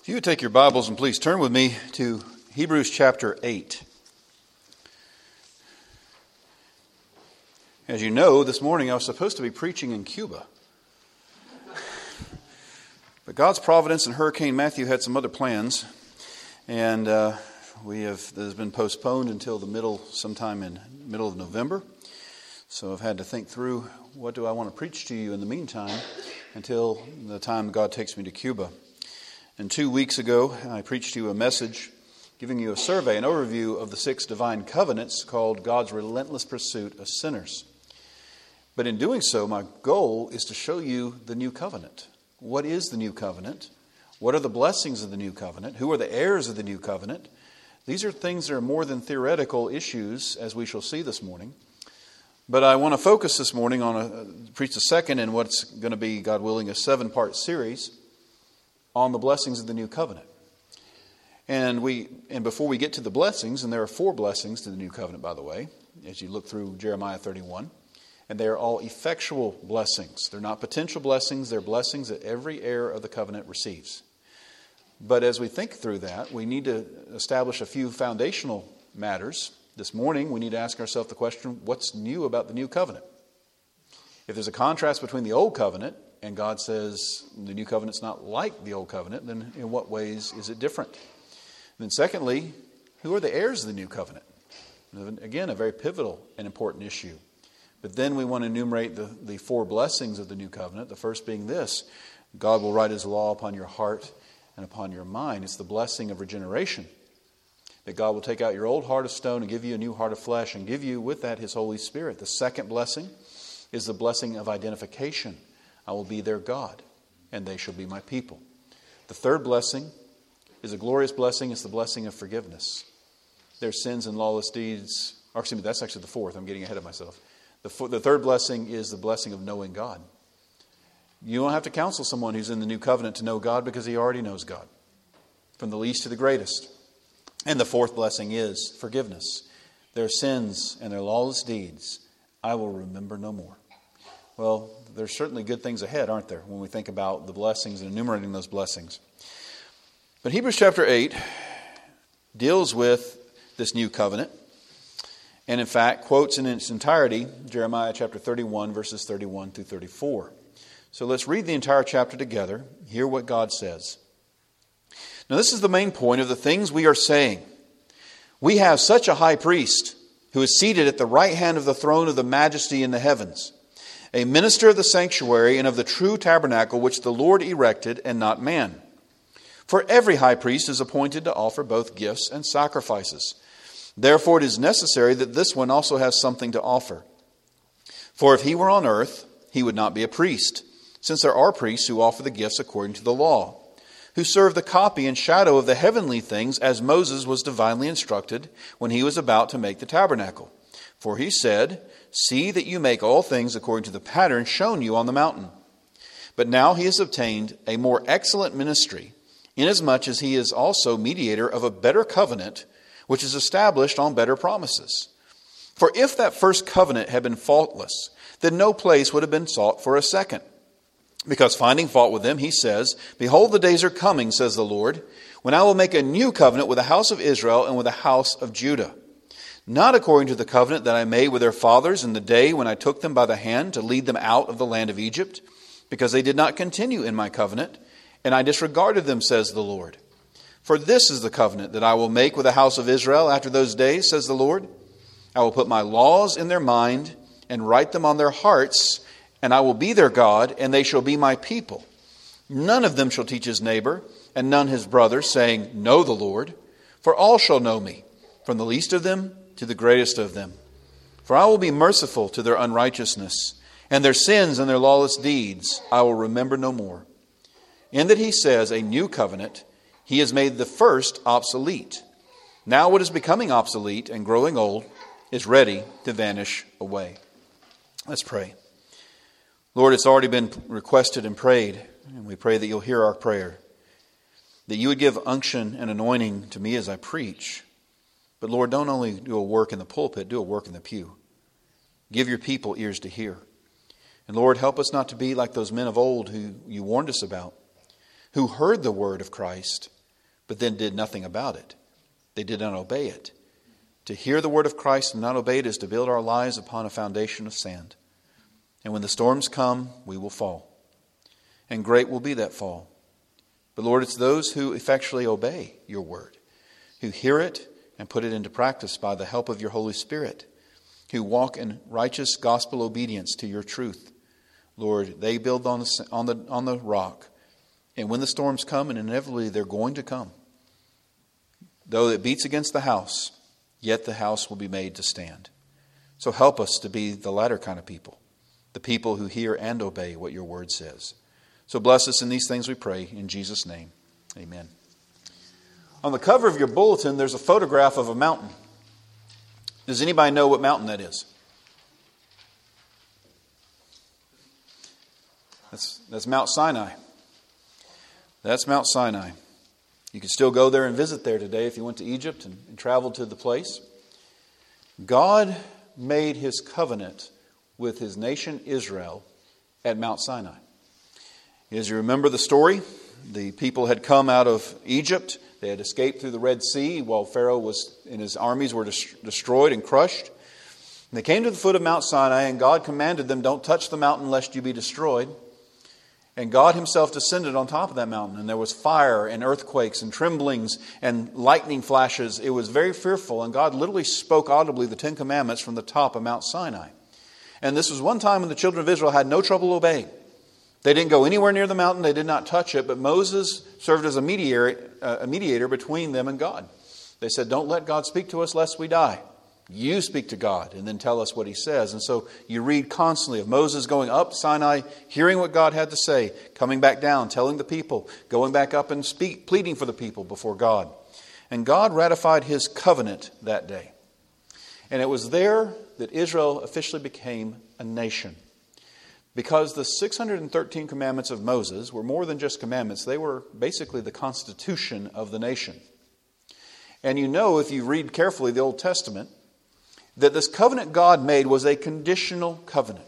If you would take your Bibles and please turn with me to Hebrews chapter 8. As you know, this morning I was supposed to be preaching in Cuba. But God's providence and Hurricane Matthew had some other plans. And that has been postponed until sometime in the middle of November. So I've had to think through what do I want to preach to you in the meantime until the time God takes me to Cuba. And 2 weeks ago, I preached to you a message giving you a survey, an overview of the 6 divine covenants called God's relentless pursuit of sinners. But in doing so, my goal is to show you the new covenant. What is the new covenant? What are the blessings of the new covenant? Who are the heirs of the new covenant? These are things that are more than theoretical issues, as we shall see this morning. But I want to focus this morning on preach the second in what's going to be, God willing, a 7-part series on the blessings of the new covenant. And before we get to the blessings, and there are 4 blessings to the new covenant, by the way, as you look through Jeremiah 31, and they are all effectual blessings. They're not potential blessings, they're blessings that every heir of the covenant receives. But as we think through that, we need to establish a few foundational matters. This morning, we need to ask ourselves the question, what's new about the new covenant? If there's a contrast between the old covenant and God says the new covenant's not like the old covenant, then in what ways is it different? And then secondly, who are the heirs of the new covenant? Again, a very pivotal and important issue. But then we want to enumerate the 4 blessings of the new covenant. The first being this: God will write His law upon your heart and upon your mind. It's the blessing of regeneration. That God will take out your old heart of stone and give you a new heart of flesh and give you with that His Holy Spirit. The second blessing is the blessing of identification. I will be their God, and they shall be my people. The third blessing is a glorious blessing. It's the blessing of forgiveness. Their sins and lawless deeds, that's actually the fourth. I'm getting ahead of myself. The third blessing is the blessing of knowing God. You don't have to counsel someone who's in the new covenant to know God because he already knows God, from the least to the greatest. And the fourth blessing is forgiveness. Their sins and their lawless deeds I will remember no more. Well, there's certainly good things ahead, aren't there, when we think about the blessings and enumerating those blessings. But Hebrews chapter 8 deals with this new covenant, and in fact quotes in its entirety Jeremiah chapter 31, verses 31 through 34. So let's read the entire chapter together, hear what God says. Now this is the main point of the things we are saying. We have such a high priest who is seated at the right hand of the throne of the majesty in the heavens, a minister of the sanctuary and of the true tabernacle which the Lord erected and not man. For every high priest is appointed to offer both gifts and sacrifices. Therefore it is necessary that this one also has something to offer. For if he were on earth, he would not be a priest, since there are priests who offer the gifts according to the law, who serve the copy and shadow of the heavenly things, as Moses was divinely instructed when he was about to make the tabernacle. For he said, "See that you make all things according to the pattern shown you on the mountain." But now he has obtained a more excellent ministry, inasmuch as he is also mediator of a better covenant, which is established on better promises. For if that first covenant had been faultless, then no place would have been sought for a second. Because finding fault with them, he says, "Behold, the days are coming, says the Lord, when I will make a new covenant with the house of Israel and with the house of Judah. Not according to the covenant that I made with their fathers in the day when I took them by the hand to lead them out of the land of Egypt, because they did not continue in my covenant, and I disregarded them, says the Lord. For this is the covenant that I will make with the house of Israel after those days, says the Lord. I will put my laws in their mind and write them on their hearts, and I will be their God, and they shall be my people. None of them shall teach his neighbor, and none his brother, saying, Know the Lord. For all shall know me, from the least of them to the greatest of them. For I will be merciful to their unrighteousness, and their sins and their lawless deeds I will remember no more. In that he says, a new covenant, he has made the first obsolete. Now what is becoming obsolete and growing old is ready to vanish away." Let's pray. Lord, it's already been requested and prayed, and we pray that you'll hear our prayer, that you would give unction and anointing to me as I preach. But Lord, don't only do a work in the pulpit, do a work in the pew. Give your people ears to hear. And Lord, help us not to be like those men of old who you warned us about, who heard the word of Christ, but then did nothing about it. They did not obey it. To hear the word of Christ and not obey it is to build our lives upon a foundation of sand. And when the storms come, we will fall. And great will be that fall. But Lord, it's those who effectually obey your word, who hear it and put it into practice by the help of your Holy Spirit, who walk in righteous gospel obedience to your truth. Lord, they build on the rock. And when the storms come, and inevitably they're going to come, though it beats against the house, yet the house will be made to stand. So help us to be the latter kind of people, the people who hear and obey what your word says. So bless us in these things, we pray, in Jesus' name. Amen. On the cover of your bulletin, there's a photograph of a mountain. Does anybody know what mountain that is? That's Mount Sinai. That's Mount Sinai. You can still go there and visit there today if you went to Egypt and traveled to the place. God made his covenant with his nation Israel at Mount Sinai. As you remember the story, the people had come out of Egypt. They had escaped through the Red Sea while Pharaoh and his armies were destroyed and crushed. And they came to the foot of Mount Sinai, and God commanded them, don't touch the mountain lest you be destroyed. And God himself descended on top of that mountain, and there was fire and earthquakes and tremblings and lightning flashes. It was very fearful, and God literally spoke audibly the Ten Commandments from the top of Mount Sinai. And this was one time when the children of Israel had no trouble obeying. They didn't go anywhere near the mountain. They did not touch it. But Moses served as a mediator between them and God. They said, don't let God speak to us lest we die. You speak to God and then tell us what he says. And so you read constantly of Moses going up Sinai, hearing what God had to say, coming back down, telling the people, going back up and pleading for the people before God. And God ratified his covenant that day. And it was there that Israel officially became a nation. Because the 613 commandments of Moses were more than just commandments. They were basically the constitution of the nation. And you know, if you read carefully the Old Testament, that this covenant God made was a conditional covenant.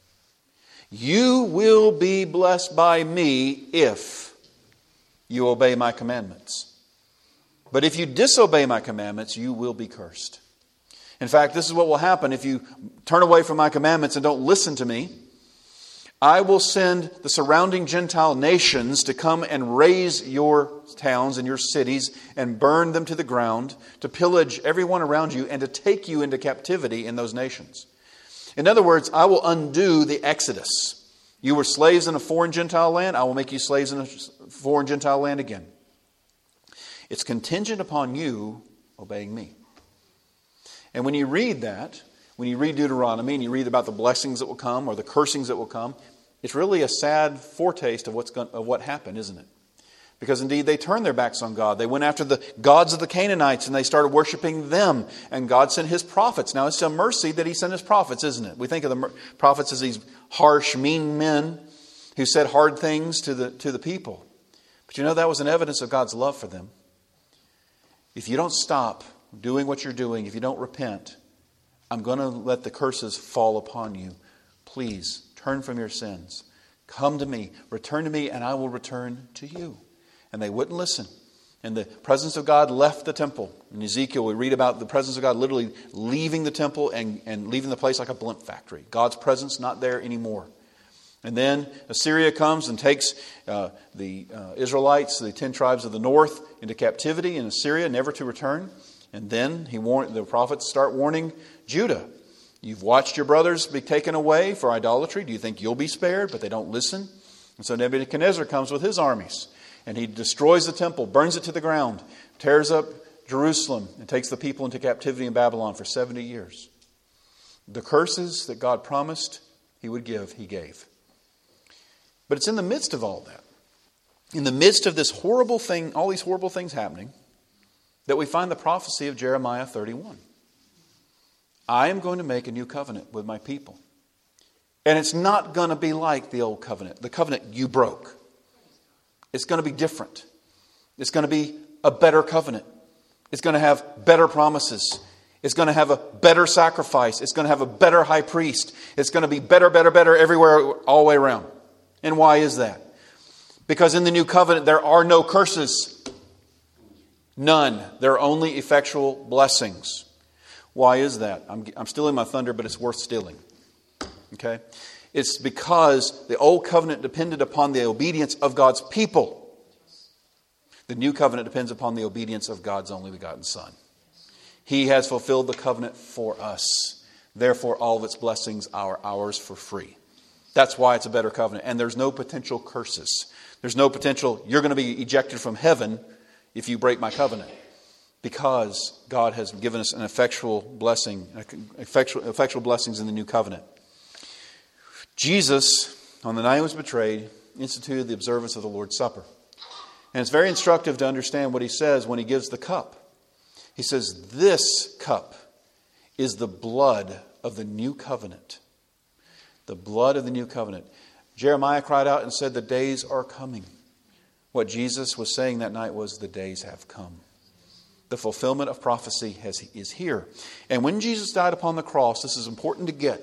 You will be blessed by me if you obey my commandments. But if you disobey my commandments, you will be cursed. In fact, this is what will happen if you turn away from my commandments and don't listen to me. I will send the surrounding Gentile nations to come and raze your towns and your cities and burn them to the ground, to pillage everyone around you and to take you into captivity in those nations. In other words, I will undo the Exodus. You were slaves in a foreign Gentile land. I will make you slaves in a foreign Gentile land again. It's contingent upon you obeying me. And when you read that, when you read Deuteronomy and you read about the blessings that will come or the cursings that will come, it's really a sad foretaste of what happened, isn't it? Because indeed they turned their backs on God. They went after the gods of the Canaanites and they started worshiping them. And God sent his prophets. Now it's a mercy that he sent his prophets, isn't it? We think of the prophets as these harsh, mean men who said hard things to the people. But you know, that was an evidence of God's love for them. If you don't stop doing what you're doing, if you don't repent, I'm going to let the curses fall upon you. Please turn from your sins. Come to me, return to me, and I will return to you. And they wouldn't listen. And the presence of God left the temple. In Ezekiel, we read about the presence of God literally leaving the temple and leaving the place like a blimp factory. God's presence not there anymore. And then Assyria comes and takes the Israelites, the 10 tribes of the north, into captivity in Assyria, never to return. And then the prophets start warning Judah. You've watched your brothers be taken away for idolatry. Do you think you'll be spared? But they don't listen. And so Nebuchadnezzar comes with his armies. And he destroys the temple, burns it to the ground, tears up Jerusalem, and takes the people into captivity in Babylon for 70 years. The curses that God promised he would give, he gave. But it's in the midst of all that, in the midst of this horrible thing, all these horrible things happening, that we find the prophecy of Jeremiah 31. I am going to make a new covenant with my people. And it's not going to be like the old covenant, the covenant you broke. It's going to be different. It's going to be a better covenant. It's going to have better promises. It's going to have a better sacrifice. It's going to have a better high priest. It's going to be better, better, better everywhere, all the way around. And why is that? Because in the new covenant there are no curses. None. There are only effectual blessings. Why is that? I'm stealing my thunder, but it's worth stealing. Okay? It's because the old covenant depended upon the obedience of God's people. The new covenant depends upon the obedience of God's only begotten Son. He has fulfilled the covenant for us. Therefore, all of its blessings are ours for free. That's why it's a better covenant. And there's no potential curses. There's no potential, you're going to be ejected from heaven if you break my covenant. Because God has given us an effectual blessing, effectual blessings in the new covenant. Jesus, on the night he was betrayed, instituted the observance of the Lord's Supper. And it's very instructive to understand what he says when he gives the cup. He says, this cup is the blood of the new covenant. The blood of the new covenant. Jeremiah cried out and said, the days are coming. What Jesus was saying that night was, the days have come. The fulfillment of prophecy is here. And when Jesus died upon the cross, this is important to get.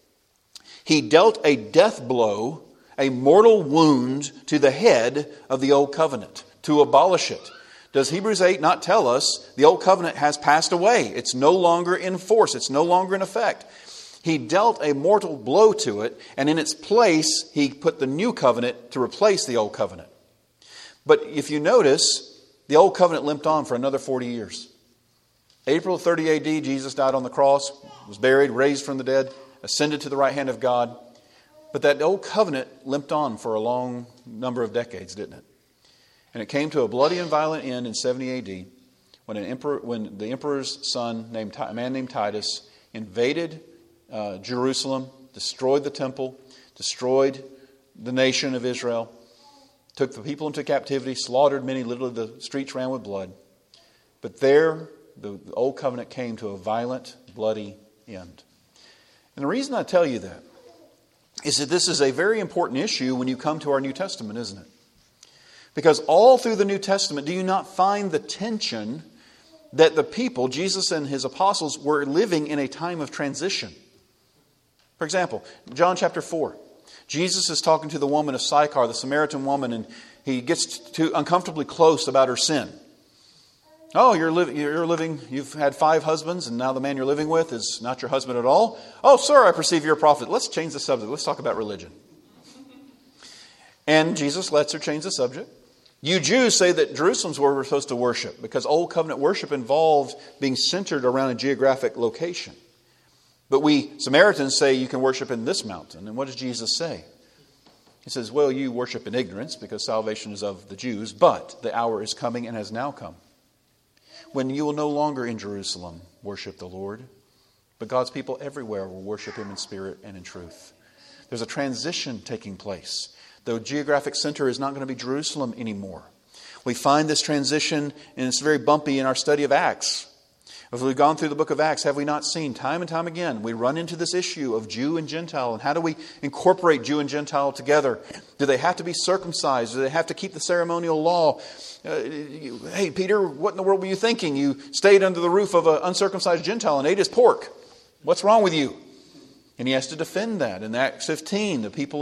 He dealt a death blow, a mortal wound to the head of the old covenant to abolish it. Does Hebrews 8 not tell us the old covenant has passed away? It's no longer in force. It's no longer in effect. He dealt a mortal blow to it, and in its place, he put the new covenant to replace the old covenant. But if you notice, the old covenant limped on for another 40 years. April 30 AD, Jesus died on the cross, was buried, raised from the dead, ascended to the right hand of God. But that old covenant limped on for a long number of decades, didn't it? And it came to a bloody and violent end in 70 AD when the emperor's son, a man named Titus, invaded Jerusalem, destroyed the temple, destroyed the nation of Israel, took the people into captivity, slaughtered many, literally the streets ran with blood. But there, the old covenant came to a violent, bloody end. And the reason I tell you that is that this is a very important issue when you come to our New Testament, isn't it? Because all through the New Testament, do you not find the tension that the people, Jesus and his apostles, were living in a time of transition? For example, John chapter 4. Jesus is talking to the woman of Sychar, the Samaritan woman, and he gets too uncomfortably close about her sin. Oh, you've had 5 husbands, and now the man you're living with is not your husband at all? Oh, sir, I perceive you're a prophet. Let's change the subject. Let's talk about religion. And Jesus lets her change the subject. You Jews say that Jerusalem's where we're supposed to worship, because Old Covenant worship involved being centered around a geographic location. But we Samaritans say you can worship in this mountain. And what does Jesus say? He says, well, you worship in ignorance because salvation is of the Jews, but the hour is coming and has now come when you will no longer in Jerusalem worship the Lord, but God's people everywhere will worship Him in spirit and in truth. There's a transition taking place. The geographic center is not going to be Jerusalem anymore. We find this transition, and it's very bumpy in our study of Acts. As we've gone through the book of Acts, have we not seen time and time again, we run into this issue of Jew and Gentile, and how do we incorporate Jew and Gentile together? Do they have to be circumcised? Do they have to keep the ceremonial law? Hey, Peter, what in the world were you thinking? You stayed under the roof of an uncircumcised Gentile and ate his pork. What's wrong with you? And he has to defend that. In Acts 15, the people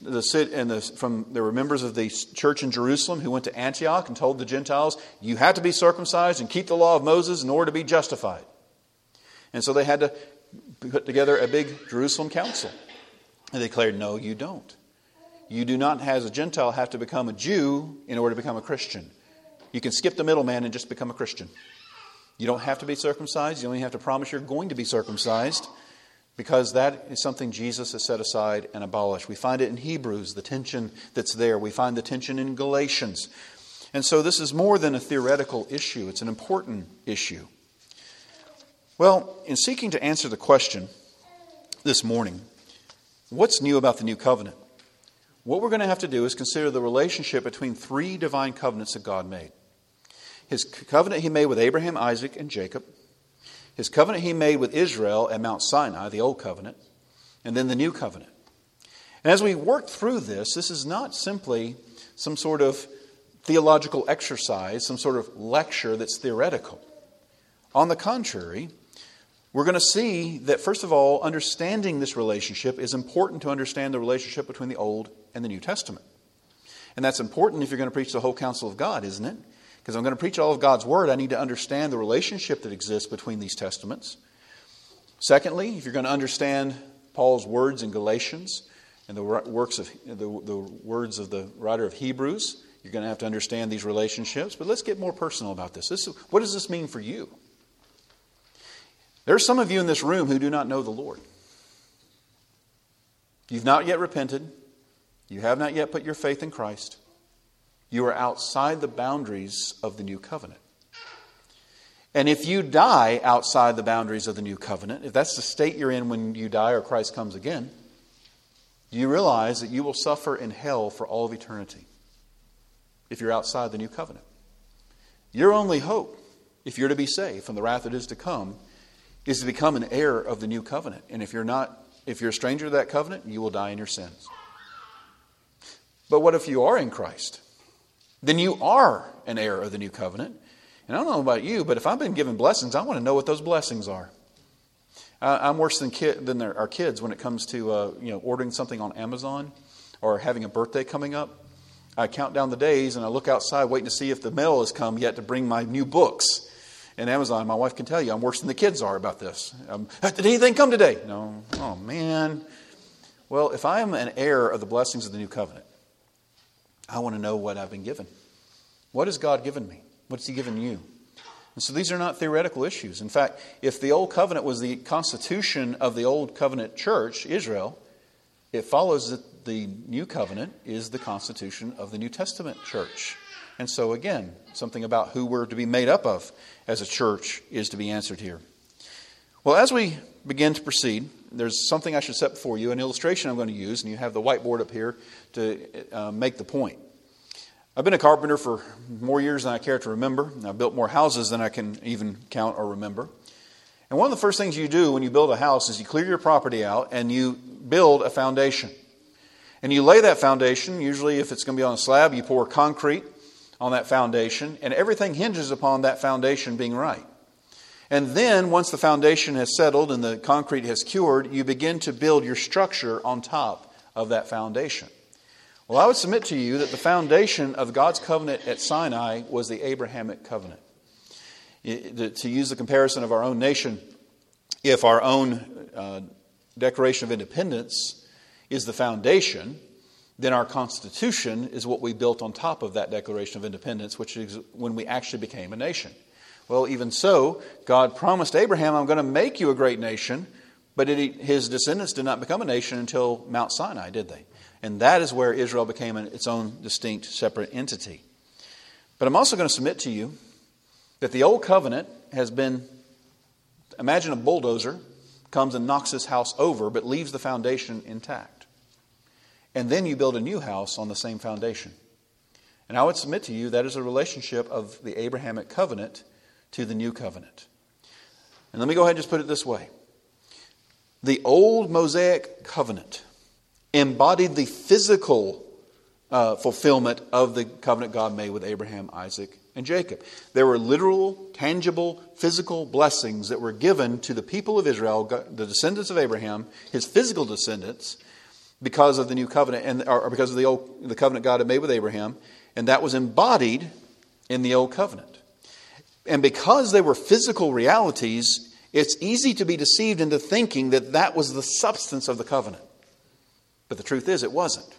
there were members of the church in Jerusalem who went to Antioch and told the Gentiles, you have to be circumcised and keep the law of Moses in order to be justified. And so they had to put together a big Jerusalem council. And they declared, no, you don't. You do not, as a Gentile, have to become a Jew in order to become a Christian. You can skip the middleman and just become a Christian. You don't have to be circumcised. You only have to promise you're going to be circumcised, because that is something Jesus has set aside and abolished. We find it in Hebrews, the tension that's there. We find the tension in Galatians. And so this is more than a theoretical issue. It's an important issue. Well, in seeking to answer the question this morning, what's new about the new covenant? What we're going to have to do is consider the relationship between 3 divine covenants that God made. His covenant He made with Abraham, Isaac, and Jacob. His covenant He made with Israel at Mount Sinai, the Old Covenant, and then the New Covenant. And as we work through this is not simply some sort of theological exercise, some sort of lecture that's theoretical. On the contrary, we're going to see that, first of all, understanding this relationship is important to understand the relationship between the Old and the New Testament. And that's important if you're going to preach the whole counsel of God, isn't it? Because I'm going to preach all of God's Word, I need to understand the relationship that exists between these testaments. Secondly, if you're going to understand Paul's words in Galatians and the words of the writer of Hebrews, you're going to have to understand these relationships. But let's get more personal about this. What does this mean for you? There are some of you in this room who do not know the Lord. You've not yet repented. You have not yet put your faith in Christ. You are outside the boundaries of the new covenant. And if you die outside the boundaries of the new covenant, if that's the state you're in when you die or Christ comes again, you realize that you will suffer in hell for all of eternity if you're outside the new covenant. Your only hope, if you're to be saved from the wrath that is to come, is to become an heir of the new covenant. And if you're a stranger to that covenant, you will die in your sins. But what if you are in Christ? Then you are an heir of the new covenant. And I don't know about you, but if I've been given blessings, I want to know what those blessings are. I'm worse than our kids when it comes to ordering something on Amazon or having a birthday coming up. I count down the days and I look outside waiting to see if the mail has come yet to bring my new books. And Amazon, my wife can tell you, I'm worse than the kids are about this. Did anything come today? No. Oh, man. Well, if I am an heir of the blessings of the new covenant, I want to know what I've been given. What has God given me? What's He given you? And so these are not theoretical issues. In fact, if the Old Covenant was the constitution of the Old Covenant church, Israel, it follows that the New Covenant is the constitution of the New Testament church. And so again, something about who we're to be made up of as a church is to be answered here. Well, as we begin to proceed, there's something I should set before you, an illustration I'm going to use, and you have the whiteboard up here to make the point. I've been a carpenter for more years than I care to remember. I've built more houses than I can even count or remember. And one of the first things you do when you build a house is you clear your property out and you build a foundation. And you lay that foundation, usually if it's going to be on a slab, you pour concrete on that foundation, and everything hinges upon that foundation being right. And then, once the foundation has settled and the concrete has cured, you begin to build your structure on top of that foundation. Well, I would submit to you that the foundation of God's covenant at Sinai was the Abrahamic covenant. To use the comparison of our own nation, if our own Declaration of Independence is the foundation, then our Constitution is what we built on top of that Declaration of Independence, which is when we actually became a nation. Well, even so, God promised Abraham, I'm going to make you a great nation, but his descendants did not become a nation until Mount Sinai, did they? And that is where Israel became its own distinct, separate entity. But I'm also going to submit to you that the Old Covenant has been, imagine a bulldozer comes and knocks this house over, but leaves the foundation intact. And then you build a new house on the same foundation. And I would submit to you that is a relationship of the Abrahamic covenant to the new covenant. And let me go ahead and just put it this way. The old Mosaic covenant embodied the physical fulfillment of the covenant God made with Abraham, Isaac, and Jacob. There were literal, tangible, physical blessings that were given to the people of Israel, the descendants of Abraham, his physical descendants, because of the new covenant, or because of the covenant God had made with Abraham, and that was embodied in the old covenant. And because they were physical realities, it's easy to be deceived into thinking that that was the substance of the covenant. But the truth is, it wasn't.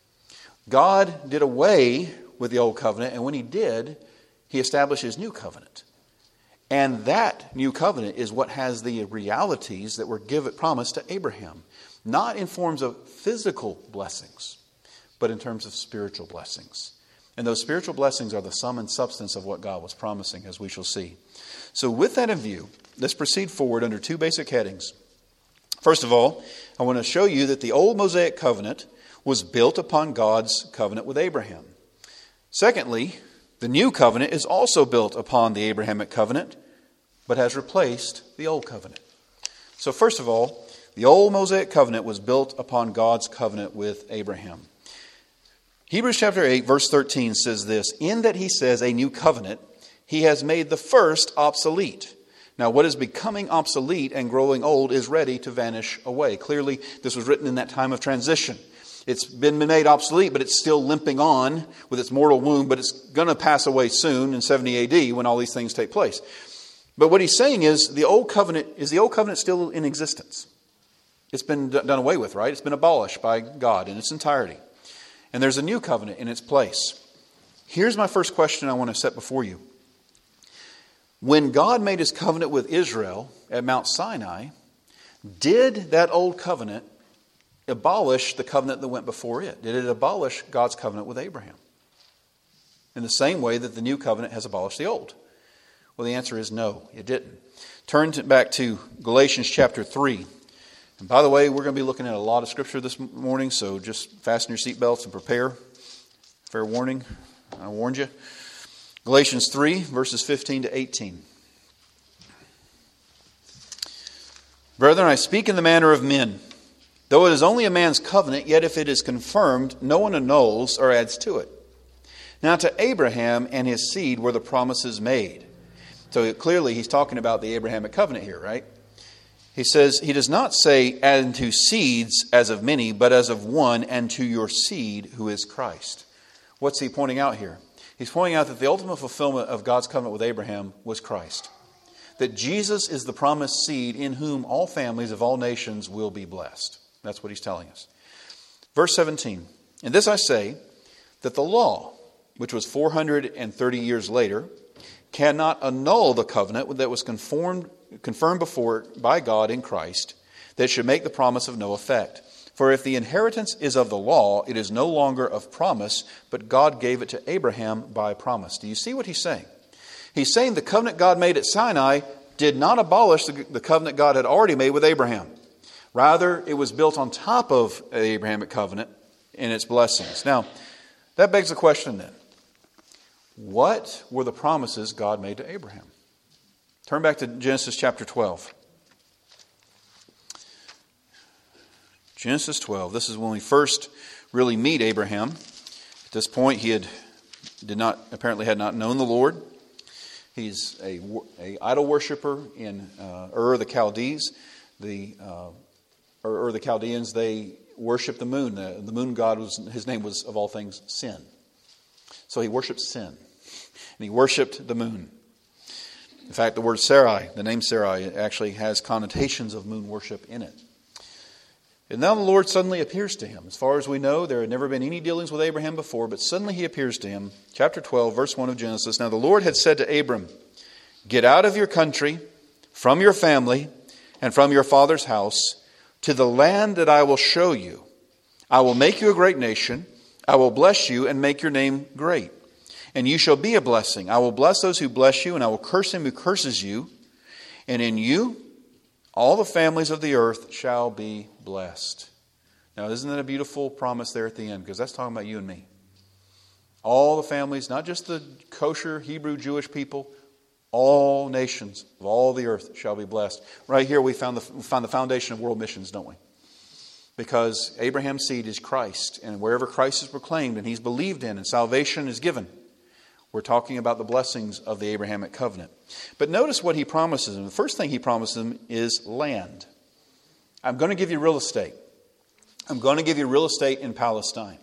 God did away with the old covenant, and when He did, He established His new covenant. And that new covenant is what has the realities that were promised to Abraham. Not in forms of physical blessings, but in terms of spiritual blessings. And those spiritual blessings are the sum and substance of what God was promising, as we shall see. So with that in view, let's proceed forward under two basic headings. First of all, I want to show you that the old Mosaic covenant was built upon God's covenant with Abraham. Secondly, the new covenant is also built upon the Abrahamic covenant, but has replaced the old covenant. So first of all, the old Mosaic covenant was built upon God's covenant with Abraham. Hebrews chapter 8, verse 13 says this, in that He says a new covenant, He has made the first obsolete. Now, what is becoming obsolete and growing old is ready to vanish away. Clearly, this was written in that time of transition. It's been made obsolete, but it's still limping on with its mortal wound, but it's going to pass away soon in 70 AD when all these things take place. But what he's saying is the old covenant still in existence? It's been done away with, right? It's been abolished by God in its entirety. And there's a new covenant in its place. Here's my first question I want to set before you. When God made his covenant with Israel at Mount Sinai, did that old covenant abolish the covenant that went before it? Did it abolish God's covenant with Abraham? In the same way that the new covenant has abolished the old? Well, the answer is no, it didn't. Turn back to Galatians chapter 3. And by the way, we're going to be looking at a lot of scripture this morning, so just fasten your seatbelts and prepare. Fair warning, I warned you. Galatians 3, verses 15 to 18. Brethren, I speak in the manner of men. Though it is only a man's covenant, yet if it is confirmed, no one annuls or adds to it. Now to Abraham and his seed were the promises made. So clearly he's talking about the Abrahamic covenant here, right? He says, he does not say, and to seeds as of many, but as of one, and to your seed, who is Christ. What's he pointing out here? He's pointing out that the ultimate fulfillment of God's covenant with Abraham was Christ. That Jesus is the promised seed in whom all families of all nations will be blessed. That's what he's telling us. Verse 17, and this I say, that the law, which was 430 years later, cannot annul the covenant that was confirmed before by God in Christ, that should make the promise of no effect. For if the inheritance is of the law, it is no longer of promise, but God gave it to Abraham by promise. Do you see what he's saying? He's saying the covenant God made at Sinai did not abolish the covenant God had already made with Abraham. Rather, it was built on top of the Abrahamic covenant and its blessings. Now, that begs the question then. What were the promises God made to Abraham? Turn back to Genesis chapter 12. Genesis 12. This is when we first really meet Abraham. At this point, he apparently had not known the Lord. He's a idol worshiper in Ur of the Chaldees. Ur of the Chaldeans, they worshiped the moon. The moon god his name was of all things Sin. So he worshipped sin. And he worshipped the moon. In fact, the word Sarai, the name Sarai, actually has connotations of moon worship in it. And now the Lord suddenly appears to him. As far as we know, there had never been any dealings with Abraham before, but suddenly he appears to him. Chapter 12, verse 1 of Genesis. Now the Lord had said to Abram, get out of your country, from your family, and from your father's house, to the land that I will show you. I will make you a great nation. I will bless you and make your name great. And you shall be a blessing. I will bless those who bless you, and I will curse him who curses you. And in you, all the families of the earth shall be blessed. Now, isn't that a beautiful promise there at the end? Because that's talking about you and me. All the families, not just the kosher Hebrew Jewish people, all nations of all the earth shall be blessed. Right here we found the foundation of world missions, don't we? Because Abraham's seed is Christ. And wherever Christ is proclaimed and he's believed in and salvation is given, we're talking about the blessings of the Abrahamic covenant. But notice what he promises him. The first thing he promises him is land. I'm going to give you real estate. I'm going to give you real estate in Palestine.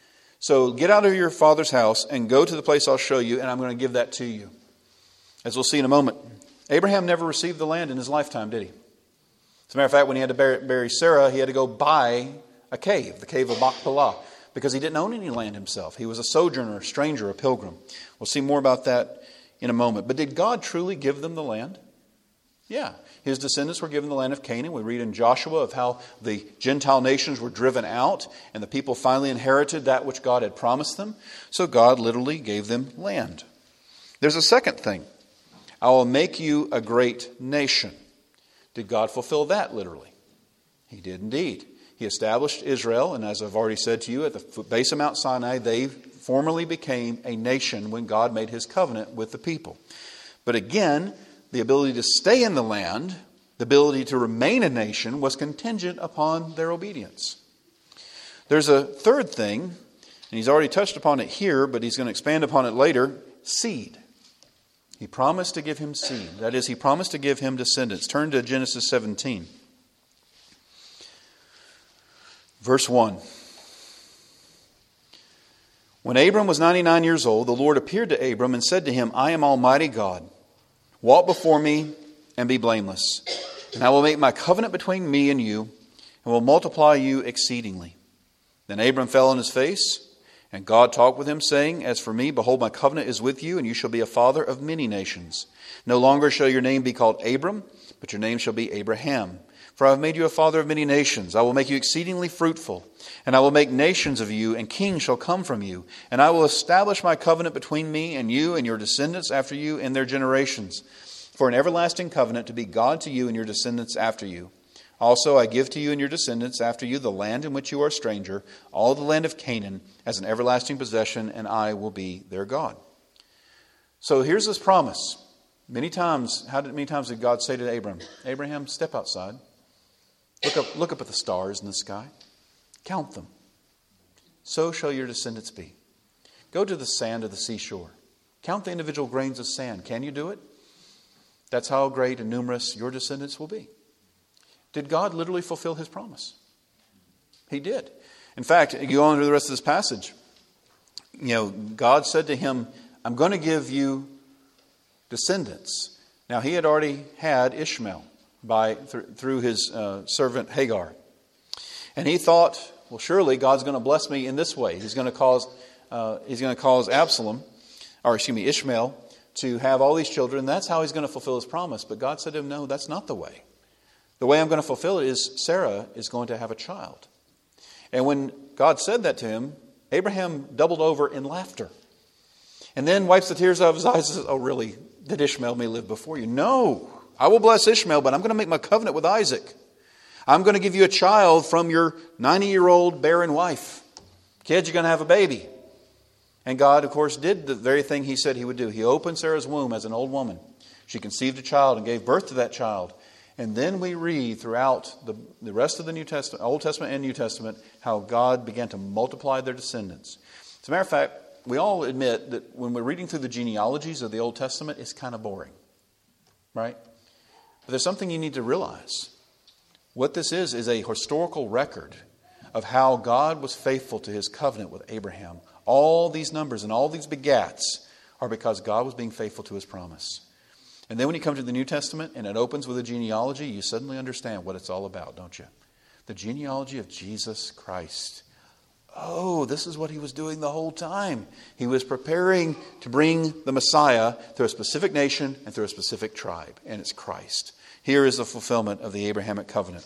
So get out of your father's house and go to the place I'll show you, and I'm going to give that to you. As we'll see in a moment, Abraham never received the land in his lifetime, did he? As a matter of fact, when he had to bury Sarah, he had to go buy a cave, the cave of Machpelah, because he didn't own any land himself. He was a sojourner, a stranger, a pilgrim. We'll see more about that in a moment. But did God truly give them the land? Yeah. His descendants were given the land of Canaan. We read in Joshua of how the Gentile nations were driven out and the people finally inherited that which God had promised them. So God literally gave them land. There's a second thing. I will make you a great nation. Did God fulfill that literally? He did indeed. He established Israel, and as I've already said to you, at the base of Mount Sinai, they formally became a nation when God made his covenant with the people. But again, the ability to stay in the land, the ability to remain a nation, was contingent upon their obedience. There's a third thing, and he's already touched upon it here, but he's going to expand upon it later, seed. He promised to give him seed. That is, he promised to give him descendants. Turn to Genesis 17. Verse 1. When Abram was 99 years old, the Lord appeared to Abram and said to him, I am Almighty God. Walk before me and be blameless. And I will make my covenant between me and you, and will multiply you exceedingly. Then Abram fell on his face, and God talked with him, saying, As for me, behold, my covenant is with you, and you shall be a father of many nations. No longer shall your name be called Abram, but your name shall be Abraham. For I have made you a father of many nations. I will make you exceedingly fruitful, and I will make nations of you, and kings shall come from you. And I will establish my covenant between me and you and your descendants after you in their generations, for an everlasting covenant to be God to you and your descendants after you. Also I give to you and your descendants after you the land in which you are a stranger, all the land of Canaan, as an everlasting possession, and I will be their God. So here's this promise. Many times did God say to Abram, Abraham, step outside. Look up at the stars in the sky. Count them. So shall your descendants be. Go to the sand of the seashore. Count the individual grains of sand. Can you do it? That's how great and numerous your descendants will be. Did God literally fulfill His promise? He did. In fact, you go on to the rest of this passage. God said to him, I'm going to give you descendants. Now, he had already had Ishmael through his servant Hagar. And he thought, well, surely God's going to bless me in this way. He's going to cause Ishmael to have all these children. That's how he's going to fulfill his promise. But God said to him, no, that's not the way. The way I'm going to fulfill it is Sarah is going to have a child. And when God said that to him, Abraham doubled over in laughter. And then wipes the tears out of his eyes and says, oh, really? Did Ishmael may live before you? No. I will bless Ishmael, but I'm going to make my covenant with Isaac. I'm going to give you a child from your 90-year-old barren wife. Kids, you're going to have a baby. And God, of course, did the very thing He said He would do. He opened Sarah's womb as an old woman. She conceived a child and gave birth to that child. And then we read throughout the rest of the New Testament, Old Testament and New Testament, how God began to multiply their descendants. As a matter of fact, we all admit that when we're reading through the genealogies of the Old Testament, it's kind of boring. Right? But there's something you need to realize. What this is a historical record of how God was faithful to His covenant with Abraham. All these numbers and all these begats are because God was being faithful to His promise. And then when you come to the New Testament and it opens with a genealogy, you suddenly understand what it's all about, don't you? The genealogy of Jesus Christ. Oh, this is what He was doing the whole time. He was preparing to bring the Messiah through a specific nation and through a specific tribe. And it's Christ. Here is the fulfillment of the Abrahamic covenant.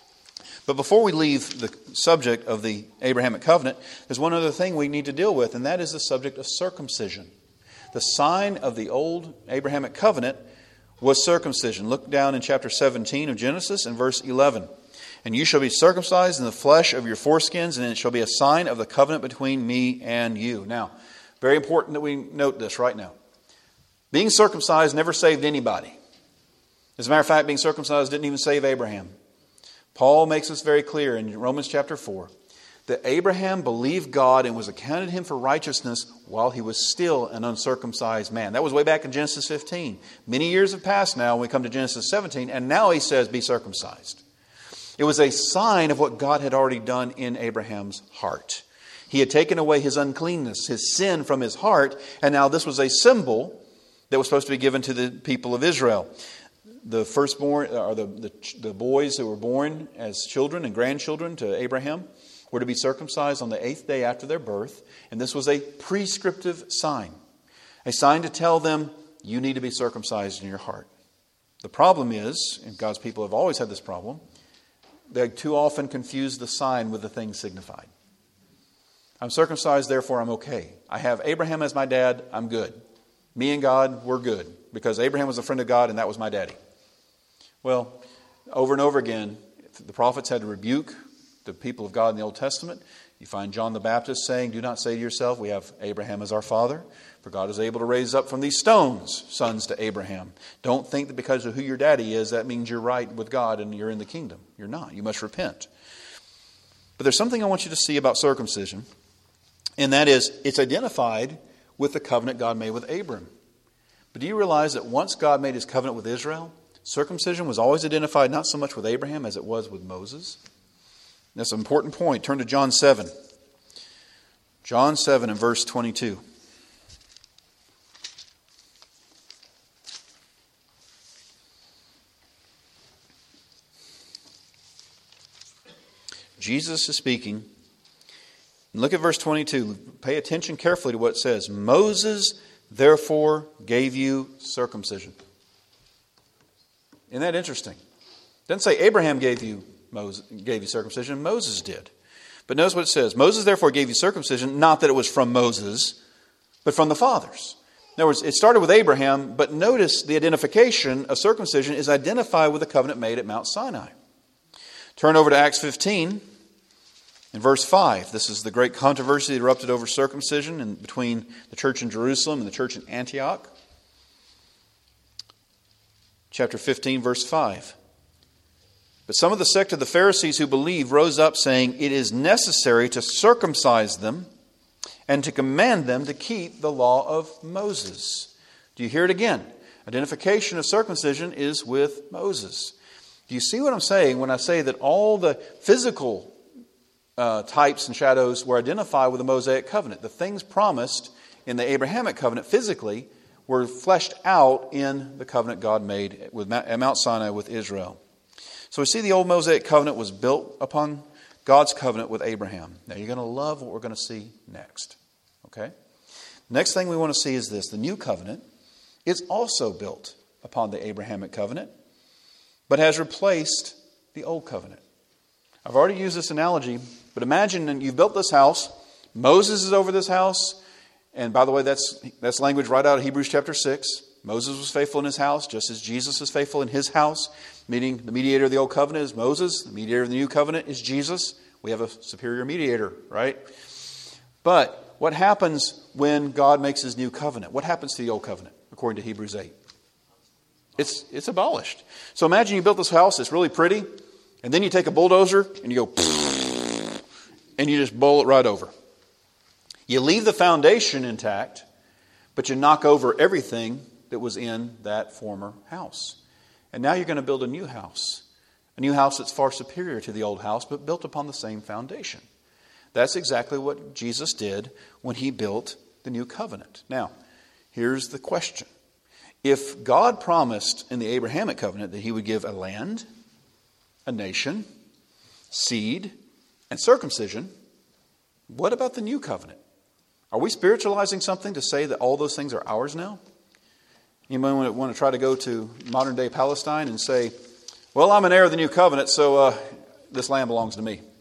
But before we leave the subject of the Abrahamic covenant, there's one other thing we need to deal with, and that is the subject of circumcision. The sign of the old Abrahamic covenant was circumcision. Look down in chapter 17 of Genesis and verse 11. And you shall be circumcised in the flesh of your foreskins, and it shall be a sign of the covenant between me and you. Now, very important that we note this right now. Being circumcised never saved anybody. As a matter of fact, being circumcised didn't even save Abraham. Paul makes this very clear in Romans chapter 4, that Abraham believed God and was accounted to him for righteousness while he was still an uncircumcised man. That was way back in Genesis 15. Many years have passed now when we come to Genesis 17, and now he says, be circumcised. It was a sign of what God had already done in Abraham's heart. He had taken away his uncleanness, his sin from his heart, and now this was a symbol that was supposed to be given to the people of Israel. The firstborn, or the boys who were born as children and grandchildren to Abraham, were to be circumcised on the 8th day after their birth. And this was a prescriptive sign. A sign to tell them, you need to be circumcised in your heart. The problem is, and God's people have always had this problem, they too often confuse the sign with the thing signified. I'm circumcised, therefore I'm okay. I have Abraham as my dad, I'm good. Me and God, we're good. Because Abraham was a friend of God and that was my daddy. Well, over and over again, the prophets had to rebuke the people of God in the Old Testament. You find John the Baptist saying, do not say to yourself, we have Abraham as our father. For God is able to raise up from these stones sons to Abraham. Don't think that because of who your daddy is, that means you're right with God and you're in the kingdom. You're not. You must repent. But there's something I want you to see about circumcision. And that is, it's identified with the covenant God made with Abram. But do you realize that once God made His covenant with Israel, circumcision was always identified not so much with Abraham as it was with Moses? That's an important point. Turn to John 7. John 7 and verse 22. Jesus is speaking. And look at verse 22. Pay attention carefully to what it says. Moses therefore gave you circumcision. Isn't that interesting? It doesn't say Abraham gave you circumcision. Moses did. But notice what it says. Moses therefore gave you circumcision, not that it was from Moses, but from the fathers. In other words, it started with Abraham, but notice the identification of circumcision is identified with the covenant made at Mount Sinai. Turn over to Acts 15 in verse 5. This is the great controversy that erupted over circumcision between the church in Jerusalem and the church in Antioch. Chapter 15, verse 5. But some of the sect of the Pharisees who believed rose up, saying, "It is necessary to circumcise them and to command them to keep the law of Moses." Do you hear it again? Identification of circumcision is with Moses. Do you see what I'm saying when I say that all the physical types and shadows were identified with the Mosaic covenant? The things promised in the Abrahamic covenant physically were fleshed out in the covenant God made at Mount Sinai with Israel. So we see the old Mosaic covenant was built upon God's covenant with Abraham. Now you're going to love what we're going to see next. Okay? Next thing we want to see is this. The new covenant is also built upon the Abrahamic covenant, but has replaced the old covenant. I've already used this analogy, but imagine that you've built this house. Moses is over this house. And by the way, that's language right out of Hebrews chapter 6. Moses was faithful in his house, just as Jesus is faithful in his house. Meaning the mediator of the old covenant is Moses. The mediator of the new covenant is Jesus. We have a superior mediator, right? But what happens when God makes his new covenant? What happens to the old covenant, according to Hebrews 8? It's abolished. So imagine you built this house, it's really pretty, and then you take a bulldozer and you go, and you just bowl it right over. You leave the foundation intact, but you knock over everything that was in that former house. And now you're going to build a new house that's far superior to the old house, but built upon the same foundation. That's exactly what Jesus did when he built the new covenant. Now, here's the question. If God promised in the Abrahamic covenant that he would give a land, a nation, seed, and circumcision, what about the new covenant? Are we spiritualizing something to say that all those things are ours now? You might want to try to go to modern day Palestine and say, well, I'm an heir of the new covenant, so this land belongs to me.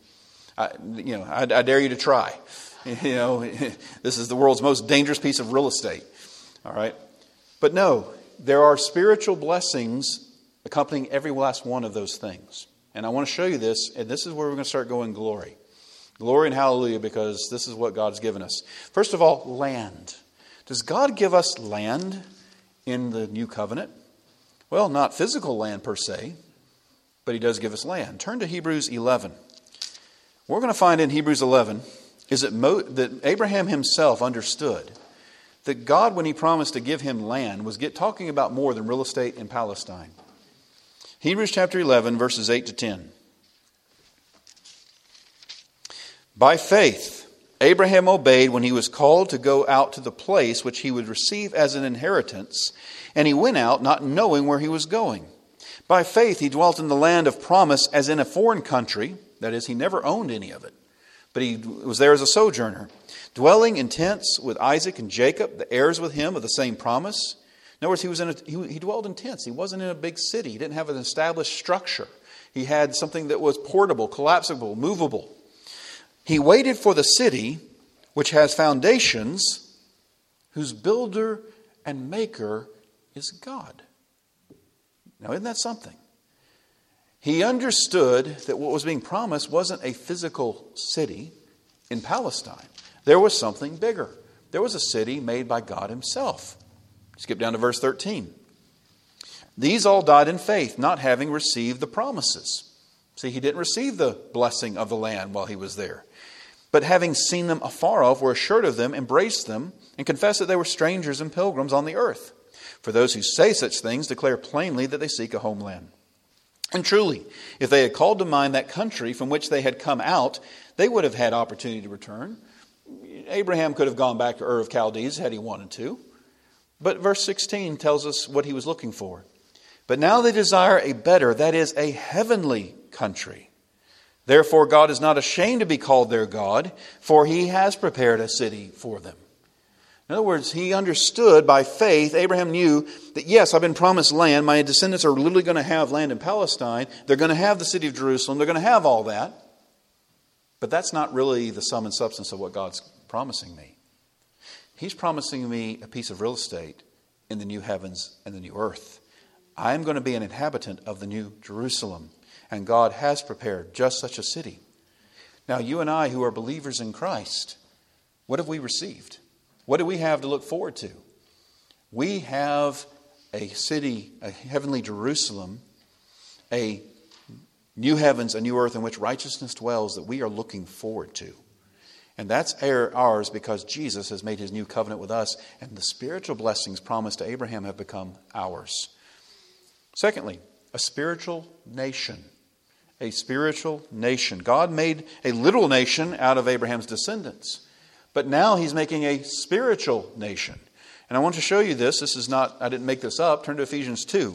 I dare you to try. This is the world's most dangerous piece of real estate. All right. But no, there are spiritual blessings accompanying every last one of those things. And I want to show you this, and this is where we're going to start going glory. Glory and hallelujah, because this is what God's given us. First of all, land. Does God give us land in the new covenant? Well, not physical land per se, but he does give us land. Turn to Hebrews 11. What we're going to find in Hebrews 11 is that Abraham himself understood that God, when he promised to give him land, was talking about more than real estate in Palestine. Hebrews chapter 11, verses 8 to 10. By faith, Abraham obeyed when he was called to go out to the place which he would receive as an inheritance, and he went out not knowing where he was going. By faith, he dwelt in the land of promise as in a foreign country. That is, he never owned any of it, but he was there as a sojourner, dwelling in tents with Isaac and Jacob, the heirs with him of the same promise. In other words, he dwelled in tents. He wasn't in a big city. He didn't have an established structure. He had something that was portable, collapsible, movable. He waited for the city which has foundations, whose builder and maker is God. Now, isn't that something? He understood that what was being promised wasn't a physical city in Palestine. There was something bigger. There was a city made by God himself. Skip down to verse 13. These all died in faith, not having received the promises. See, he didn't receive the blessing of the land while he was there. But having seen them afar off, were assured of them, embraced them, and confessed that they were strangers and pilgrims on the earth. For those who say such things declare plainly that they seek a homeland. And truly, if they had called to mind that country from which they had come out, they would have had opportunity to return. Abraham could have gone back to Ur of Chaldees had he wanted to. But verse 16 tells us what he was looking for. But now they desire a better, that is, a heavenly country. Therefore God is not ashamed to be called their God, for he has prepared a city for them. In other words, he understood by faith, Abraham knew that yes, I've been promised land. My descendants are literally going to have land in Palestine. They're going to have the city of Jerusalem. They're going to have all that. But that's not really the sum and substance of what God's promising me. He's promising me a piece of real estate in the new heavens and the new earth. I'm going to be an inhabitant of the new Jerusalem. And God has prepared just such a city. Now, you and I who are believers in Christ, what have we received? What do we have to look forward to? We have a city, a heavenly Jerusalem, a new heavens, a new earth in which righteousness dwells that we are looking forward to. And that's ours because Jesus has made his new covenant with us, and the spiritual blessings promised to Abraham have become ours. Secondly, a spiritual nation. A spiritual nation. God made a literal nation out of Abraham's descendants. But now he's making a spiritual nation. And I want to show you this. This is not, I didn't make this up. Turn to Ephesians 2.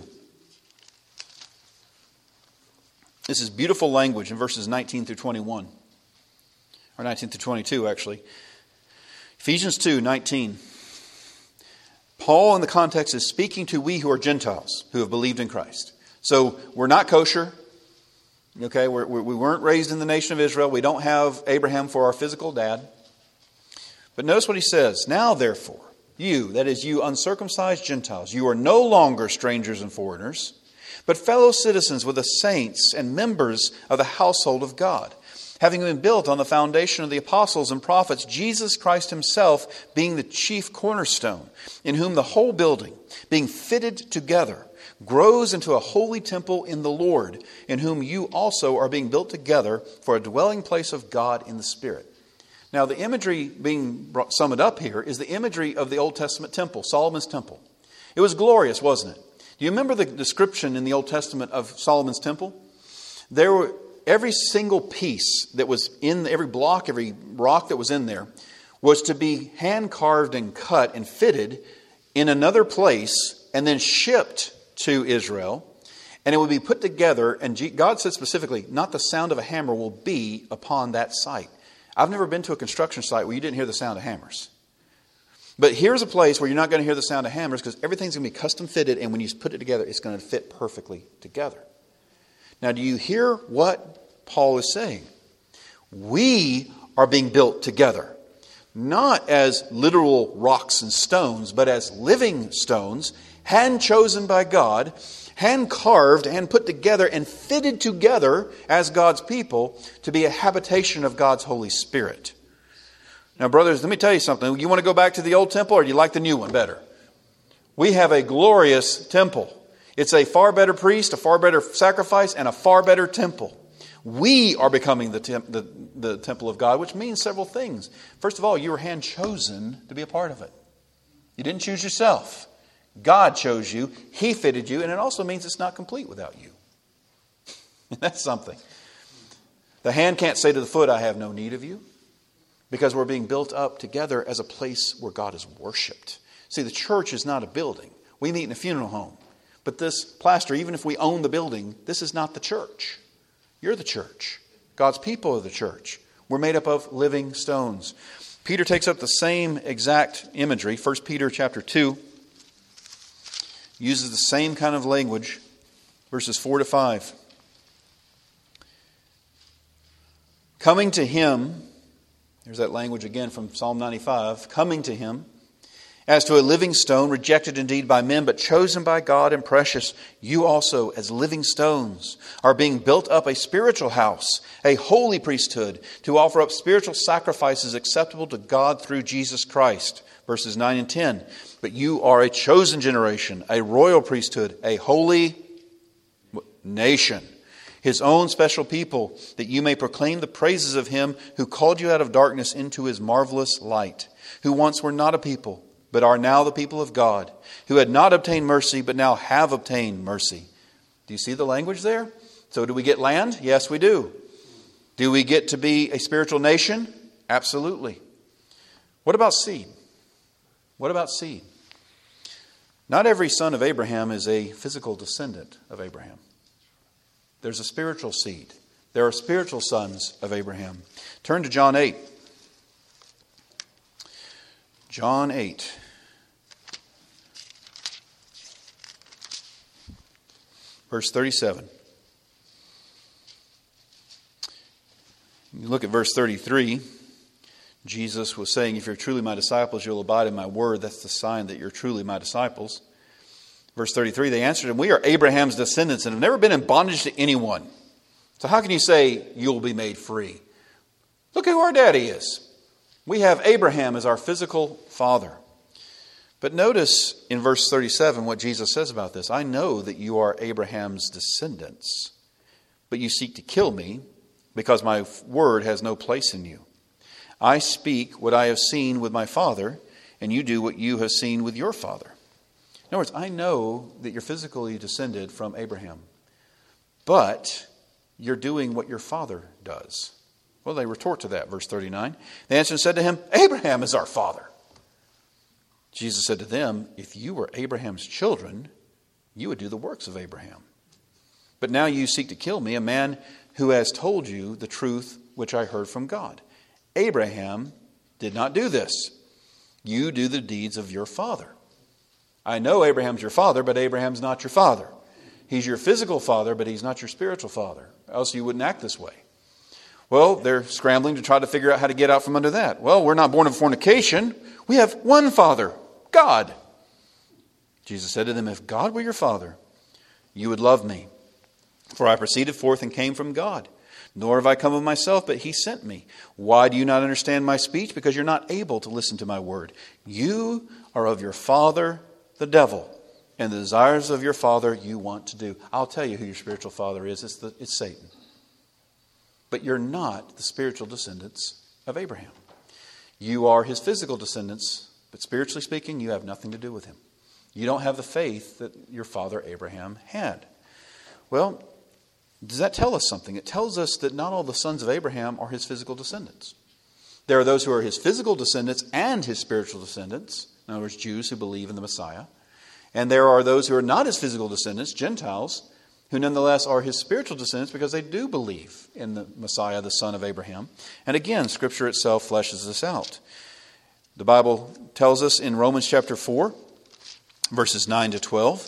This is beautiful language in verses 19 through 21. Or 19 through 22, actually. Ephesians 2, 19. Paul, in the context, is speaking to we who are Gentiles, who have believed in Christ. So we're not kosher. Okay, we weren't raised in the nation of Israel. We don't have Abraham for our physical dad. But notice what he says. Now, therefore, you, that is you uncircumcised Gentiles, you are no longer strangers and foreigners, but fellow citizens with the saints and members of the household of God, having been built on the foundation of the apostles and prophets, Jesus Christ himself being the chief cornerstone, in whom the whole building, being fitted together, grows into a holy temple in the Lord, in whom you also are being built together for a dwelling place of God in the Spirit. Now, the imagery being summed up here is the imagery of the Old Testament temple, Solomon's temple. It was glorious, wasn't it? Do you remember the description in the Old Testament of Solomon's temple? There were every single piece that was in every block, every rock that was in there was to be hand carved and cut and fitted in another place and then shipped to Israel. And it would be put together, and God said specifically, not the sound of a hammer will be upon that site. I've never been to a construction site where you didn't hear the sound of hammers. But here's a place where you're not going to hear the sound of hammers because everything's going to be custom fitted, and when you put it together, it's going to fit perfectly together. Now, do you hear what Paul is saying? We are being built together, not as literal rocks and stones, but as living stones, hand chosen by God, hand carved, hand put together, and fitted together as God's people to be a habitation of God's Holy Spirit. Now, brothers, let me tell you something. You want to go back to the old temple, or do you like the new one better? We have a glorious temple. It's a far better priest, a far better sacrifice, and a far better temple. We are becoming the temple of God, which means several things. First of all, you were hand chosen to be a part of it. You didn't choose yourself. God chose you. He fitted you. And it also means it's not complete without you. That's something. The hand can't say to the foot, I have no need of you. Because we're being built up together as a place where God is worshipped. See, the church is not a building. We meet in a funeral home. But this plaster, even if we own the building, this is not the church. You're the church. God's people are the church. We're made up of living stones. Peter takes up the same exact imagery. 1 Peter chapter 2 uses the same kind of language. Verses 4 to 5. Coming to him, there's that language again from Psalm 95. Coming to him, as to a living stone, rejected indeed by men, but chosen by God and precious, you also, as living stones, are being built up a spiritual house, a holy priesthood, to offer up spiritual sacrifices acceptable to God through Jesus Christ. Verses 9 and 10. But you are a chosen generation, a royal priesthood, a holy nation, his own special people, that you may proclaim the praises of him who called you out of darkness into his marvelous light, who once were not a people, but are now the people of God, who had not obtained mercy, but now have obtained mercy. Do you see the language there? So do we get land? Yes, we do. Do we get to be a spiritual nation? Absolutely. What about seed? What about seed? Not every son of Abraham is a physical descendant of Abraham. There's a spiritual seed. There are spiritual sons of Abraham. Turn to John 8. John 8. Verse 37. You look at verse 33. Jesus was saying, if you're truly my disciples, you'll abide in my word. That's the sign that you're truly my disciples. Verse 33, they answered him, we are Abraham's descendants and have never been in bondage to anyone. So how can you say you'll be made free? Look at who our daddy is. We have Abraham as our physical father. But notice in verse 37 what Jesus says about this. I know that you are Abraham's descendants, but you seek to kill me because my word has no place in you. I speak what I have seen with my father, and you do what you have seen with your father. In other words, I know that you're physically descended from Abraham, but you're doing what your father does. Well, they retort to that, verse 39. They answered and said to him, Abraham is our father. Jesus said to them, if you were Abraham's children, you would do the works of Abraham. But now you seek to kill me, a man who has told you the truth which I heard from God. Abraham did not do this. You do the deeds of your father. I know Abraham's your father, but Abraham's not your father. He's your physical father, but he's not your spiritual father. Else you wouldn't act this way. Well, they're scrambling to try to figure out how to get out from under that. Well, we're not born of fornication. We have one Father, God. Jesus said to them, if God were your father, you would love me. For I proceeded forth and came from God. Nor have I come of myself, but he sent me. Why do you not understand my speech? Because you're not able to listen to my word. You are of your father, the devil, and the desires of your father you want to do. I'll tell you who your spiritual father is. It's Satan. But you're not the spiritual descendants of Abraham. You are his physical descendants, but spiritually speaking, you have nothing to do with him. You don't have the faith that your father Abraham had. Well, does that tell us something? It tells us that not all the sons of Abraham are his physical descendants. There are those who are his physical descendants and his spiritual descendants. In other words, Jews who believe in the Messiah. And there are those who are not his physical descendants, Gentiles, who nonetheless are his spiritual descendants because they do believe in the Messiah, the son of Abraham. And again, Scripture itself fleshes this out. The Bible tells us in Romans chapter 4, verses 9 to 12.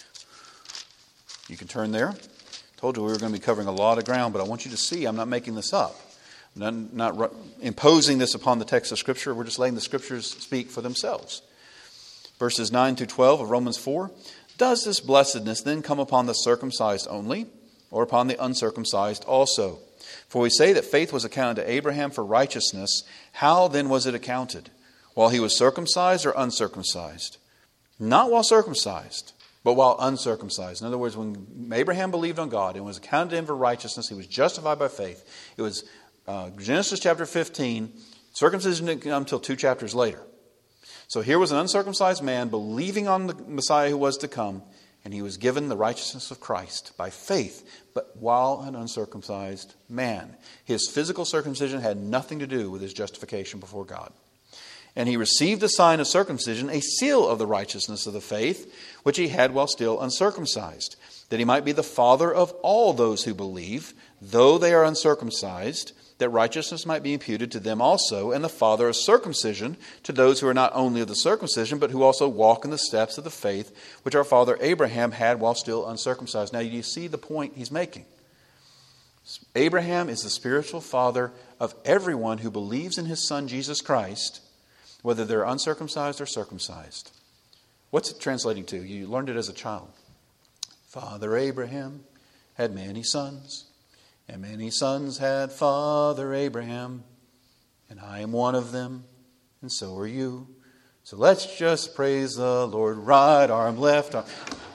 You can turn there. Told you we were going to be covering a lot of ground, but I want you to see I'm not making this up. I'm not imposing this upon the text of Scripture. We're just letting the Scriptures speak for themselves. Verses 9 through 12 of Romans 4. Does this blessedness then come upon the circumcised only, or upon the uncircumcised also? For we say that faith was accounted to Abraham for righteousness. How then was it accounted? While he was circumcised or uncircumcised? Not while circumcised, but while uncircumcised. In other words, when Abraham believed on God and was accounted to him for righteousness, he was justified by faith. It was Genesis chapter 15. Circumcision didn't come until 2 chapters later. So here was an uncircumcised man believing on the Messiah who was to come, and he was given the righteousness of Christ by faith, but while an uncircumcised man. His physical circumcision had nothing to do with his justification before God. And he received the sign of circumcision, a seal of the righteousness of the faith, which he had while still uncircumcised, that he might be the father of all those who believe, though they are uncircumcised, that righteousness might be imputed to them also, and the father of circumcision to those who are not only of the circumcision, but who also walk in the steps of the faith which our father Abraham had while still uncircumcised. Now, you see the point he's making. Abraham is the spiritual father of everyone who believes in his son Jesus Christ, whether they're uncircumcised or circumcised. What's it translating to? You learned it as a child. Father Abraham had many sons, and many sons had Father Abraham, and I am one of them, and so are you. So let's just praise the Lord, right arm, left arm.